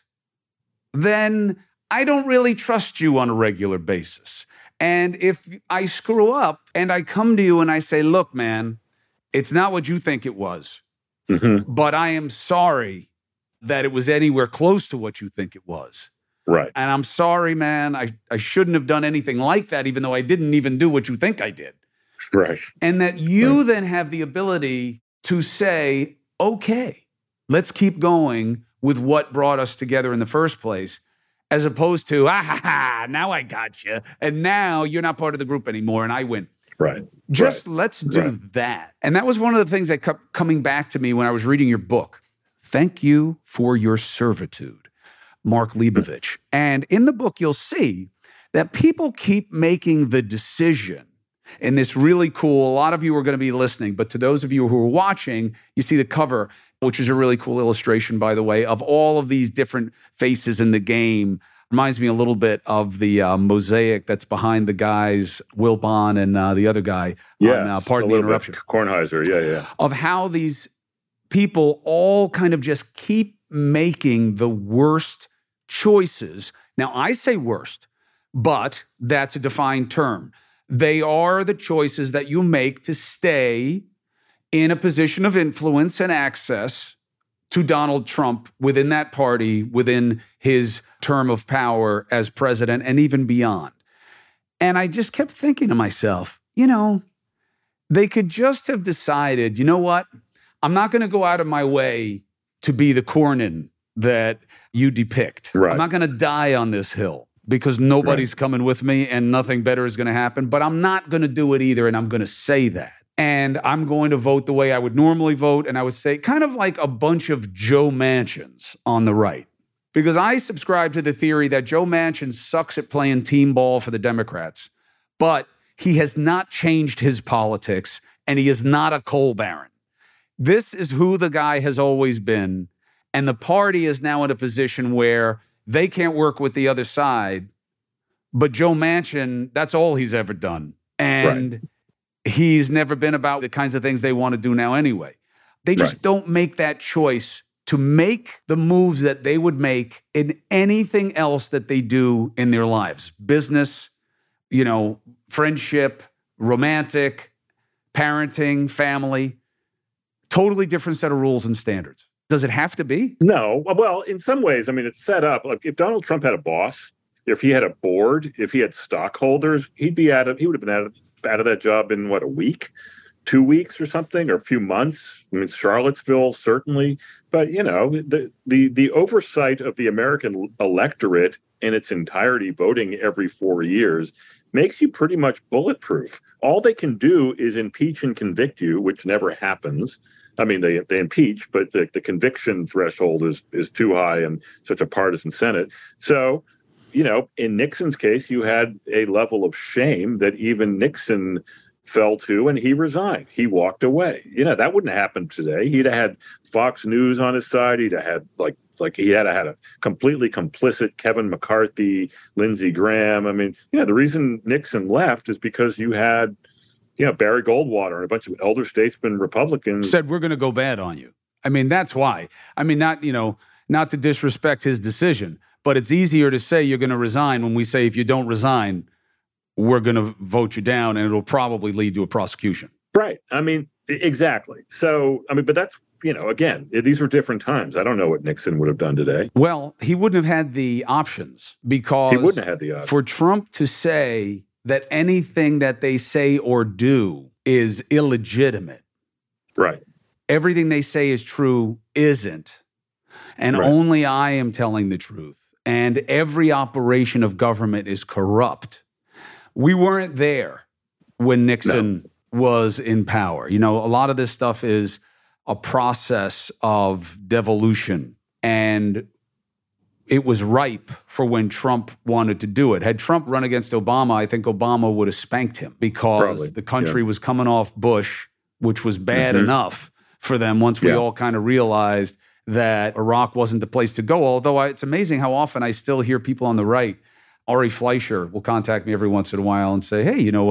then I don't really trust you on a regular basis. And if I screw up and I come to you and I say, look, man, it's not what you think it was, but I am sorry that it was anywhere close to what you think it was. Right. And I'm sorry, man, I shouldn't have done anything like that, even though I didn't even do what you think I did. Right. And that you then have the ability to say, okay, let's keep going with what brought us together in the first place, as opposed to, now I got you. And now you're not part of the group anymore and I win. Right. Let's do that. And that was one of the things that kept coming back to me when I was reading your book. Thank you for your servitude, Mark Leibovich. And in the book, you'll see that people keep making the decision. And this really cool, a lot of you are going to be listening, but to those of you who are watching, you see the cover, which is a really cool illustration, by the way, of all of these different faces in the game. Reminds me a little bit of the mosaic that's behind the guys, Wilbon and the other guy. Pardon the interruption. Kornheiser, yeah. Of how these people all kind of just keep making the worst choices. Now, I say worst, but that's a defined term. They are the choices that you make to stay in a position of influence and access to Donald Trump within that party, within his term of power as president, and even beyond. And I just kept thinking to myself, they could just have decided, you know what? I'm not going to go out of my way to be the Cornyn that you depict. Right. I'm not going to die on this hill, because nobody's coming with me and nothing better is going to happen. But I'm not going to do it either, and I'm going to say that. And I'm going to vote the way I would normally vote, and I would say kind of like a bunch of Joe Manchins on the right. Because I subscribe to the theory that Joe Manchin sucks at playing team ball for the Democrats, but he has not changed his politics, and he is not a coal baron. This is who the guy has always been, and the party is now in a position where they can't work with the other side, but Joe Manchin, that's all he's ever done. And he's never been about the kinds of things they want to do now anyway. They just don't make that choice to make the moves that they would make in anything else that they do in their lives. Business, friendship, romantic, parenting, family. Totally different set of rules and standards. Does it have to be? No. Well, in some ways, I mean, it's set up. Like if Donald Trump had a boss, if he had a board, if he had stockholders, he would have been out of that job in a week, 2 weeks or something, or a few months. I mean, Charlottesville, certainly. But, the oversight of the American electorate in its entirety, voting every 4 years, makes you pretty much bulletproof. All they can do is impeach and convict you, which never happens. I mean, they impeach, but the conviction threshold is too high in such a partisan Senate. So, in Nixon's case, you had a level of shame that even Nixon fell to, and he resigned. He walked away. That wouldn't happen today. He'd have had Fox News on his side. He'd have had he had a completely complicit Kevin McCarthy, Lindsey Graham. I mean, the reason Nixon left is because you had Barry Goldwater and a bunch of elder statesmen Republicans said, we're going to go bad on you. I mean, that's why. I mean, not to disrespect his decision, But it's easier to say you're going to resign when we say if you don't resign, we're going to vote you down, and it'll probably lead to a prosecution. Right. I mean, exactly. So, I mean, but that's, again, these were different times. I don't know what Nixon would have done today. Well, he wouldn't have had the options because he wouldn't have had the options. For Trump to say that anything that they say or do is illegitimate. Right. Everything they say is true isn't. And only I am telling the truth. And every operation of government is corrupt. We weren't there when Nixon was in power. A lot of this stuff is a process of devolution, and it was ripe for when Trump wanted to do it. Had Trump run against Obama, I think Obama would have spanked him because the country was coming off Bush, which was bad enough for them once we all kind of realized that Iraq wasn't the place to go. Although it's amazing how often I still hear people on the right, Ari Fleischer will contact me every once in a while and say, hey, it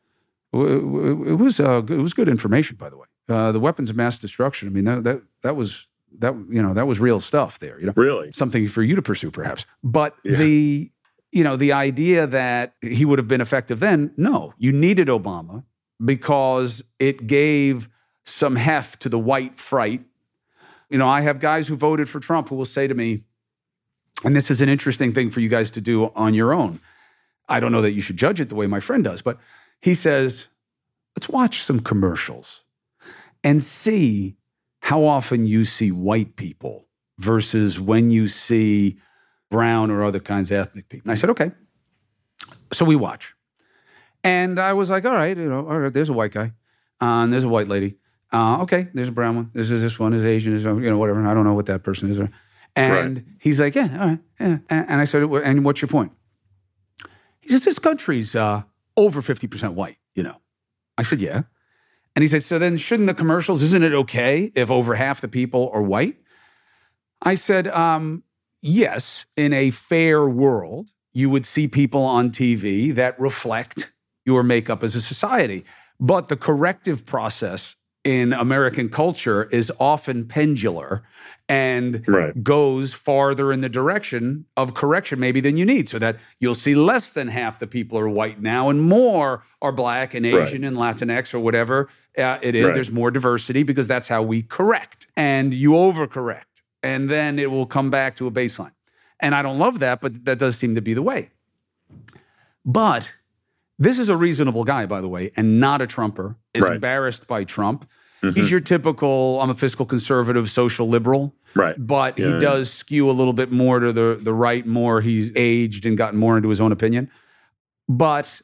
was good information, by the way. The weapons of mass destruction. I mean, that was real stuff there. Really something for you to pursue, perhaps. But the idea that he would have been effective then, no, you needed Obama because it gave some heft to the white fright. I have guys who voted for Trump who will say to me, and this is an interesting thing for you guys to do on your own. I don't know that you should judge it the way my friend does, but he says, let's watch some commercials and see how often you see white people versus when you see brown or other kinds of ethnic people. And I said, okay. So we watch. And I was like, all right, there's a white guy, and there's a white lady. Okay, there's a brown one. There's this one. There's Asian. There's whatever. I don't know what that person is. And he's like, yeah, all right, yeah. And I said, and what's your point? He says, this country's over 50% white. I said, yeah. And he said, so then shouldn't the commercials? Isn't it okay if over half the people are white? I said, yes. In a fair world, you would see people on TV that reflect your makeup as a society. But the corrective process in American culture is often pendular and goes farther in the direction of correction maybe than you need, so that you'll see less than half the people are white now and more are black and Asian and Latinx or whatever it is. There's more diversity because that's how we correct. And you overcorrect, and then it will come back to a baseline. And I don't love that, but that does seem to be the way. But this is a reasonable guy, by the way, and not a Trumper, is embarrassed by Trump. He's your typical, I'm a fiscal conservative, social liberal. But he does skew a little bit more to the right, more he's aged and gotten more into his own opinion. But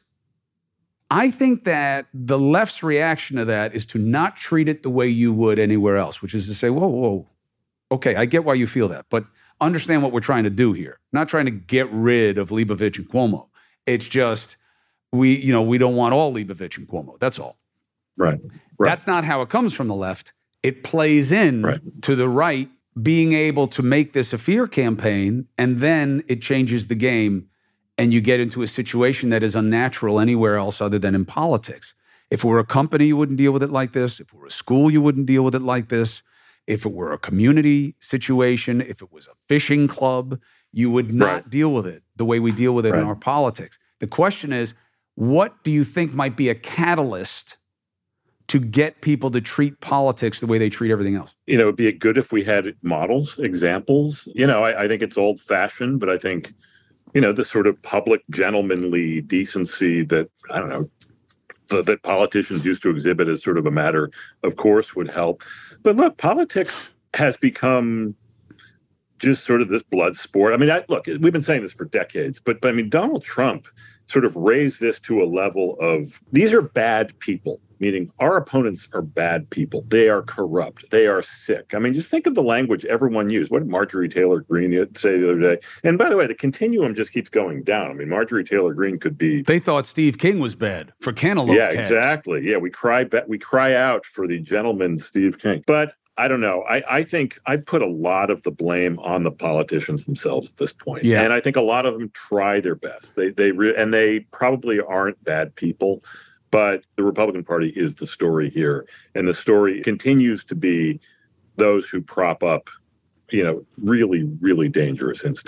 I think that the left's reaction to that is to not treat it the way you would anywhere else, which is to say, whoa, okay, I get why you feel that, but understand what we're trying to do here. Not trying to get rid of Leibovich and Cuomo. It's just, we don't want all Leibovich and Cuomo. That's all. Right. That's not how it comes from the left. It plays in to the right being able to make this a fear campaign, and then it changes the game, and you get into a situation that is unnatural anywhere else other than in politics. If it were a company, you wouldn't deal with it like this. If it were a school, you wouldn't deal with it like this. If it were a community situation, if it was a fishing club, you would not deal with it the way we deal with it in our politics. The question is, what do you think might be a catalyst to get people to treat politics the way they treat everything else? It'd be good if we had models, examples. I think it's old-fashioned, but I think, the sort of public gentlemanly decency that, I don't know, that politicians used to exhibit as sort of a matter of course would help. But look, politics has become just sort of this blood sport. I mean, look, we've been saying this for decades, but I mean, Donald Trump sort of raised this to a level of, these are bad people, meaning our opponents are bad people. They are corrupt. They are sick. I mean, just think of the language everyone used. What did Marjorie Taylor Greene say the other day? And by the way, the continuum just keeps going down. I mean, Marjorie Taylor Greene could be... They thought Steve King was bad for cantaloupe Yeah, cats. Exactly. Yeah, we cry out for the gentleman Steve King. But I don't know. I think I put a lot of the blame on the politicians themselves at this point. Yeah. And I think a lot of them try their best. They probably aren't bad people, but the Republican Party is the story here. And the story continues to be those who prop up, really, really dangerous instincts.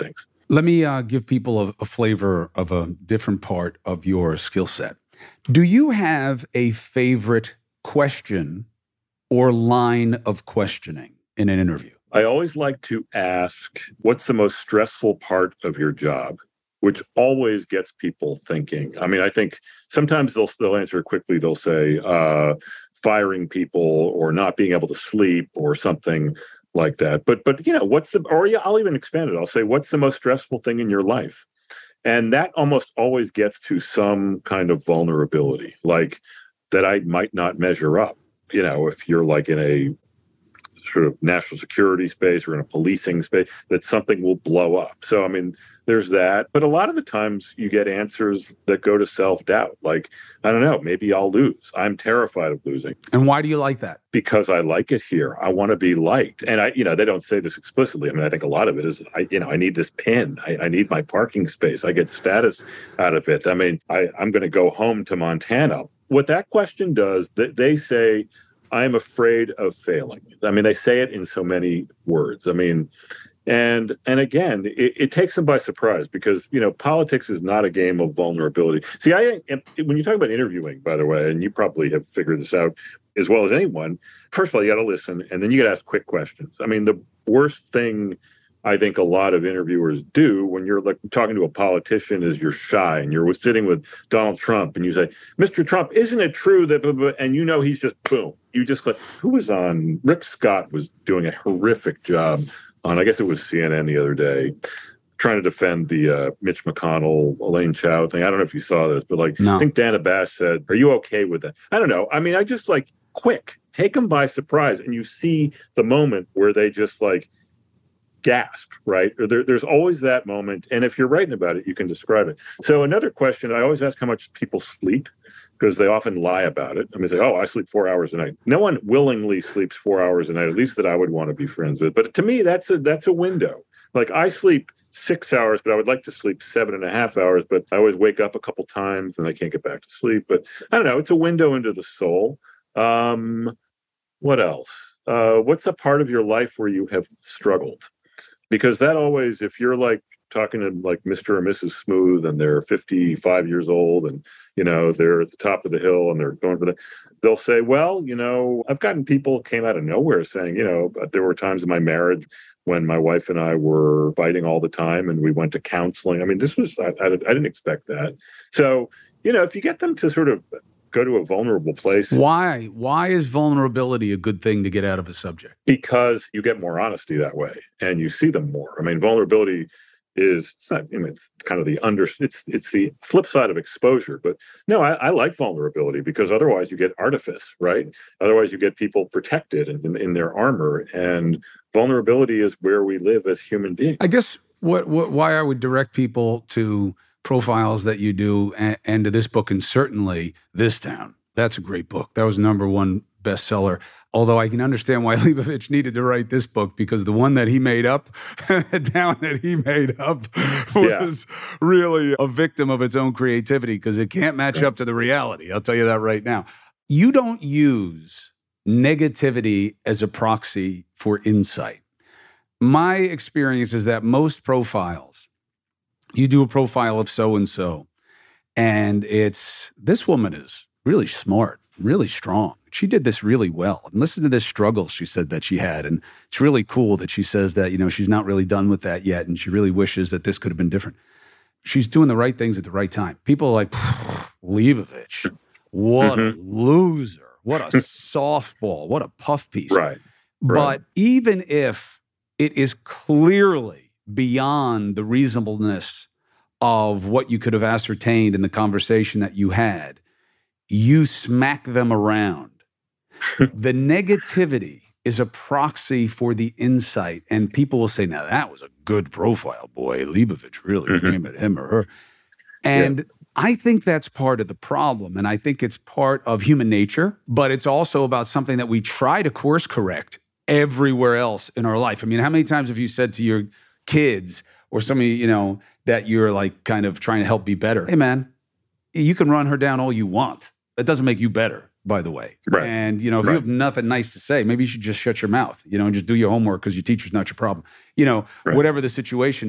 Let me give people a flavor of a different part of your skill set. Do you have a favorite question or line of questioning in an interview? I always like to ask, what's the most stressful part of your job? Which always gets people thinking. I mean, I think sometimes they'll answer quickly. They'll say firing people or not being able to sleep or something like that. But I'll even expand it. I'll say, what's the most stressful thing in your life? And that almost always gets to some kind of vulnerability, like that I might not measure up. If you're like in a sort of national security space or in a policing space, that something will blow up. So, I mean, there's that. But a lot of the times you get answers that go to self-doubt. Like, I don't know, maybe I'll lose. I'm terrified of losing. And why do you like that? Because I like it here. I want to be liked. And they don't say this explicitly. I mean, I think a lot of it is, I need this pin. I need my parking space. I get status out of it. I mean, I'm going to go home to Montana. What that question does, they say, I'm afraid of failing. I mean, they say it in so many words. I mean, and again, it takes them by surprise because, politics is not a game of vulnerability. See, when you talk about interviewing, by the way, and you probably have figured this out as well as anyone, first of all, you got to listen, and then you got to ask quick questions. I mean, the worst thing I think a lot of interviewers do when you're like talking to a politician is you're shy and you're sitting with Donald Trump and you say, Mr. Trump, isn't it true that, and he's just boom. You just like, who was on? Rick Scott was doing a horrific job on, I guess it was CNN the other day, trying to defend the Mitch McConnell, Elaine Chao thing. I don't know if you saw this, but No. I think Dana Bash said, are you okay with that? I don't know. I mean, I just like quick, take them by surprise. And you see the moment where they just like, gasp, right? Or there's always that moment. And if you're writing about it, you can describe it. So another question, I always ask how much people sleep because they often lie about it. I mean, say, I sleep 4 hours a night. No one willingly sleeps 4 hours a night, at least that I would want to be friends with. But to me, that's a window. Like I sleep 6 hours, but I would like to sleep 7.5 hours, but I always wake up a couple times and I can't get back to sleep. But I don't know, it's a window into the soul. What else? What's a part of your life where you have struggled? Because that always, if you're like talking to like Mr. or Mrs. Smooth and they're 55 years old and, they're at the top of the hill and they're going for they'll say, well, I've gotten people came out of nowhere saying, there were times in my marriage when my wife and I were fighting all the time and we went to counseling. I mean, I didn't expect that. So, if you get them to sort of go to a vulnerable place. Why is vulnerability a good thing to get out of a subject? Because you get more honesty that way and you see them more. I mean, vulnerability is it's kind of it's the flip side of exposure. But no, I like vulnerability because otherwise you get artifice, right? Otherwise you get people protected in their armor. And vulnerability is where we live as human beings. I guess why I would direct people to profiles that you do and to this book, and certainly This Town. That's a great book. That was #1 bestseller. Although I can understand why Leibovich needed to write this book because the one that he made up, the town that he made up, was really a victim of its own creativity because it can't match up to the reality. I'll tell you that right now. You don't use negativity as a proxy for insight. My experience is that most profiles, you do a profile of so-and-so, and it's, this woman is really smart, really strong. She did this really well. And listen to this struggle she said that she had. And it's really cool that she says that, she's not really done with that yet. And she really wishes that this could have been different. She's doing the right things at the right time. People are like, Leibovich, what a loser. What a softball. What a puff piece. Right. But even if it is clearly beyond the reasonableness of what you could have ascertained in the conversation that you had, you smack them around. The negativity is a proxy for the insight. And people will say, now that was a good profile, boy. Leibovich really came at him or her. And I think that's part of the problem. And I think it's part of human nature, but it's also about something that we try to course correct everywhere else in our life. I mean, how many times have you said to your kids or somebody, that you're like kind of trying to help be better? Hey, man, you can run her down all you want. That doesn't make you better, by the way. Right. And, if you have nothing nice to say, maybe you should just shut your mouth, and just do your homework because your teacher's not your problem. Whatever the situation is.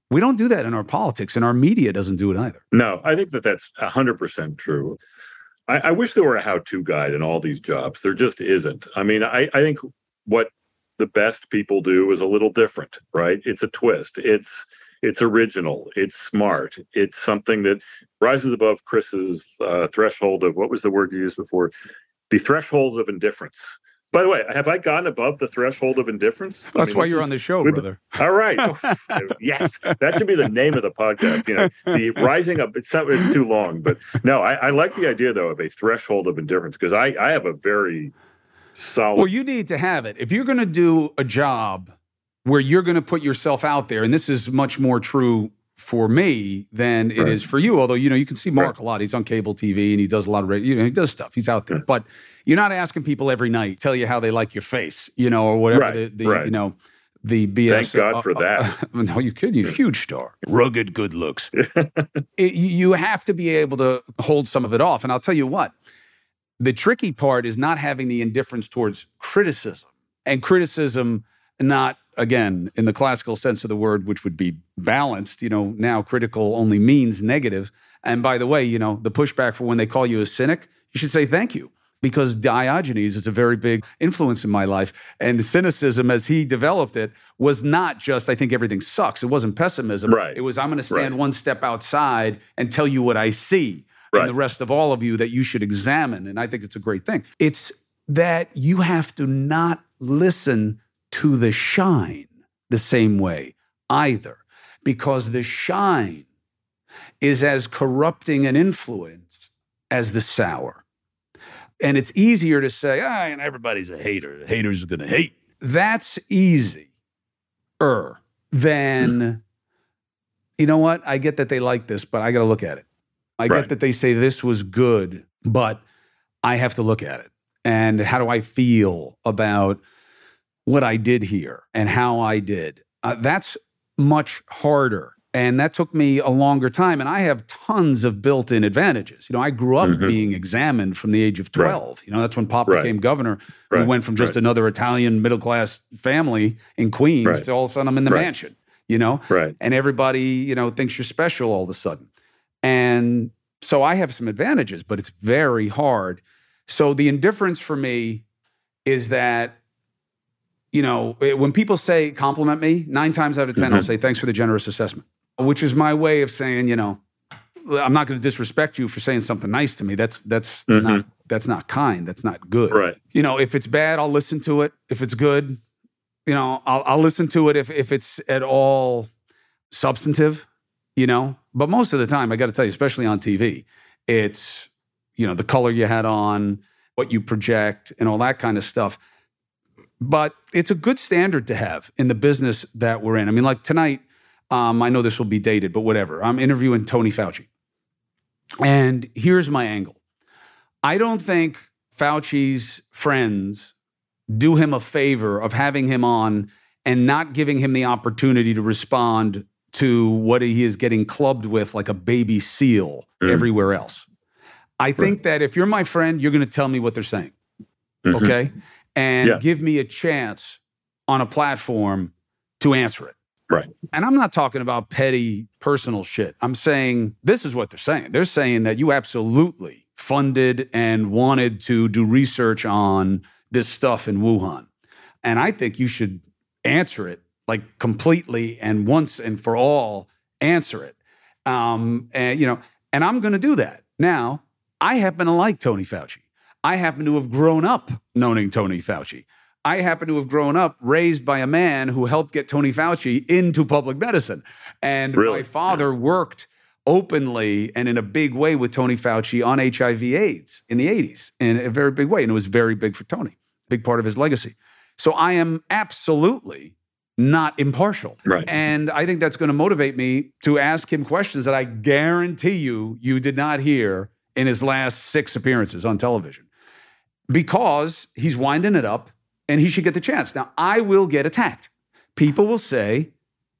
We don't do that in our politics, and our media doesn't do it either. No, I think that that's 100% true. I wish there were a how-to guide in all these jobs. There just isn't. I mean, I think what the best people do is a little different, right? It's a twist. It's original. It's smart. It's something that rises above Chris's threshold of, what was the word you used before? The threshold of indifference. By the way, have I gotten above the threshold of indifference? That's why you're on the show, brother. All right. Yes, that should be the name of the podcast. The rising up. It's too long, but no, I like the idea though of a threshold of indifference, because I have a very solid. Well, you need to have it if you're going to do a job where you're going to put yourself out there, and this is much more true for me than it is for you. Although, you can see Mark a lot. He's on cable TV and he does a lot of radio. He does stuff. He's out there. But you're not asking people every night, tell you how they like your face, or whatever the BS. Thank God for that. No, you kidding? You're a huge star. Rugged good looks. You have to be able to hold some of it off. And I'll tell you what, the tricky part is not having the indifference towards criticism. And criticism, not, again, in the classical sense of the word, which would be balanced. Now critical only means negative. And by the way, the pushback for when they call you a cynic, you should say thank you. Because Diogenes is a very big influence in my life. And cynicism, as he developed it, was not just, I think everything sucks. It wasn't pessimism. Right. It was, I'm going to stand one step outside and tell you what I see. Right. And the rest of all of you that you should examine. And I think it's a great thing. It's that you have to not listen to the shine the same way either. Because the shine is as corrupting an influence as the sour. And it's easier to say, and everybody's a hater. The haters are going to hate. That's easier than, you know what? I get that they like this, but I got to look at it. I get that they say this was good, but I have to look at it. And how do I feel about what I did here and how I did? That's much harder. And that took me a longer time. And I have tons of built-in advantages. I grew up being examined from the age of 12. That's when Pop became governor. We went from just another Italian middle-class family in Queens to all of a sudden I'm in the mansion, And everybody, thinks you're special all of a sudden. And so I have some advantages, but it's very hard. So the indifference for me is that, when people say compliment me, 9 times out of 10, I'll say, thanks for the generous assessment, which is my way of saying, I'm not going to disrespect you for saying something nice to me. That's not kind. That's not good. Right. If it's bad, I'll listen to it. If it's good, I'll listen to it if it's at all substantive, But most of the time, I got to tell you, especially on TV, it's, the color you had on, what you project, and all that kind of stuff. But it's a good standard to have in the business that we're in. I mean, like tonight, I know this will be dated, but whatever. I'm interviewing Tony Fauci. And here's my angle. I don't think Fauci's friends do him a favor of having him on and not giving him the opportunity to respond to what he is getting clubbed with like a baby seal everywhere else. I think that if you're my friend, you're going to tell me what they're saying. Okay? And give me a chance on a platform to answer it. Right. And I'm not talking about petty personal shit. I'm saying this is what they're saying. They're saying that you absolutely funded and wanted to do research on this stuff in Wuhan. And I think you should answer it like completely and once and for all answer it. And I'm going to do that. Now, I happen to like Tony Fauci. I happen to have grown up knowing Tony Fauci. I happen to have grown up raised by a man who helped get Tony Fauci into public medicine. And my father worked openly and in a big way with Tony Fauci on HIV/AIDS in the 80s in a very big way. And it was very big for Tony, big part of his legacy. So I am absolutely not impartial. Right. And I think that's going to motivate me to ask him questions that I guarantee you did not hear in his last 6 appearances on television. Because he's winding it up and he should get the chance. Now, I will get attacked. People will say,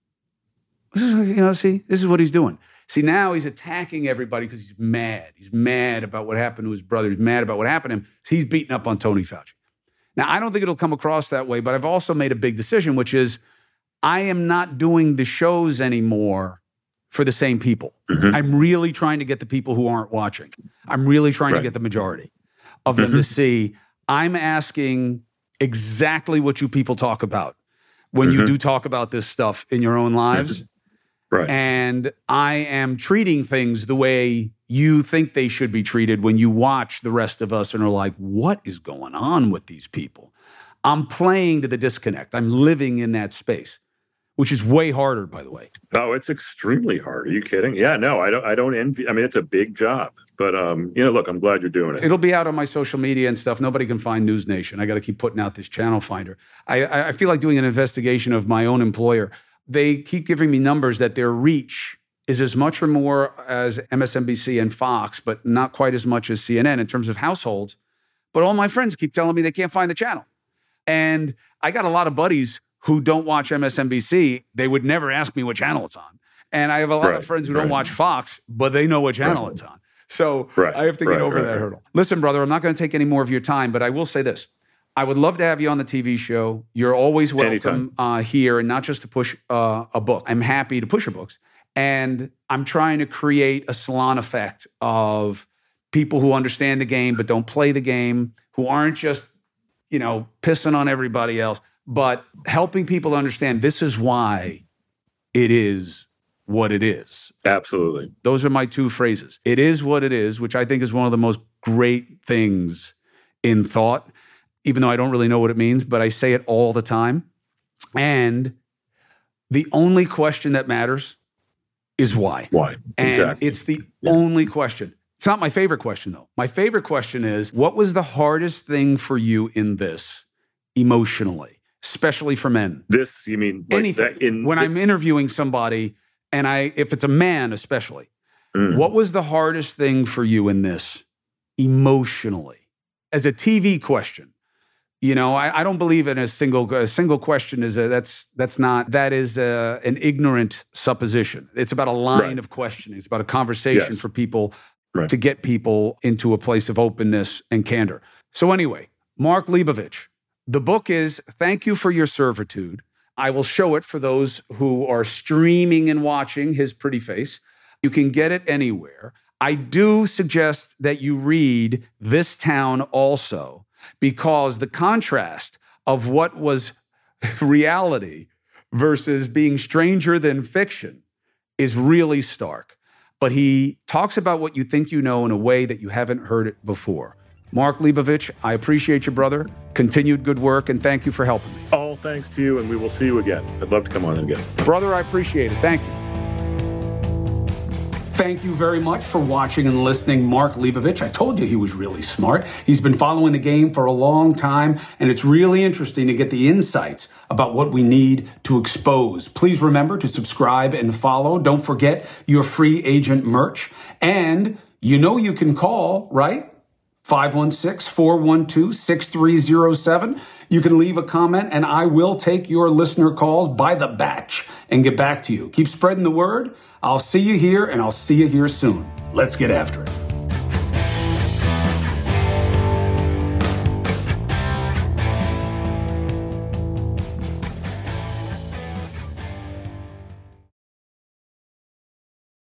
see, this is what he's doing. See, now he's attacking everybody because he's mad. He's mad about what happened to his brother. He's mad about what happened to him. So he's beating up on Tony Fauci. Now, I don't think it'll come across that way, but I've also made a big decision, which is I am not doing the shows anymore for the same people. Mm-hmm. I'm really trying to get the people who aren't watching. I'm really trying to get the majority of them to see. I'm asking exactly what you people talk about when you do talk about this stuff in your own lives. Right. And I am treating things the way you think they should be treated when you watch the rest of us and are like, what is going on with these people? I'm playing to the disconnect. I'm living in that space, which is way harder, by the way. Oh, it's extremely hard. Are you kidding? Yeah, no, I don't envy. I mean, it's a big job, but look, I'm glad you're doing it. It'll be out on my social media and stuff. Nobody can find News Nation. I got to keep putting out this channel finder. I feel like doing an investigation of my own employer. They keep giving me numbers that their reach is as much or more as MSNBC and Fox, but not quite as much as CNN in terms of households. But all my friends keep telling me they can't find the channel. And I got a lot of buddies who don't watch MSNBC. They would never ask me what channel it's on. And I have a lot of friends who don't watch Fox, but they know what channel it's on. So I have to get over that hurdle. Listen, brother, I'm not going to take any more of your time, but I will say this. I would love to have you on the TV show. You're always welcome here, and not just to push a book. I'm happy to push your books. And I'm trying to create a salon effect of people who understand the game but don't play the game, who aren't just, pissing on everybody else, but helping people understand this is why it is what it is. Absolutely. Those are my two phrases. It is what it is, which I think is one of the most great things in thought, even though I don't really know what it means, but I say it all the time. And the only question that matters is why. Why? And exactly. It's the only question. It's not my favorite question, though. My favorite question is, what was the hardest thing for you in this emotionally, especially for men? This, you mean? Like anything. When I'm interviewing somebody, and if it's a man especially, what was the hardest thing for you in this emotionally? As a TV question. I don't believe in a single question that is an ignorant supposition. It's about a line of questioning. It's about a conversation for people to get people into a place of openness and candor. So anyway, Mark Leibovich, the book is Thank You for Your Servitude. I will show it for those who are streaming and watching his pretty face. You can get it anywhere. I do suggest that you read This Town also, because the contrast of what was reality versus being stranger than fiction is really stark. But he talks about what you think you know in a way that you haven't heard it before. Mark Leibovich, I appreciate you, brother. Continued good work, and thank you for helping me. All thanks to you, and we will see you again. I'd love to come on again. Brother, I appreciate it. Thank you. Thank you very much for watching and listening. Mark Leibovich, I told you he was really smart. He's been following the game for a long time, and it's really interesting to get the insights about what we need to expose. Please remember to subscribe and follow. Don't forget your free agent merch. And you can call, right? 516-412-6307. You can leave a comment, and I will take your listener calls by the batch and get back to you. Keep spreading the word. I'll see you here, and I'll see you here soon. Let's get after it.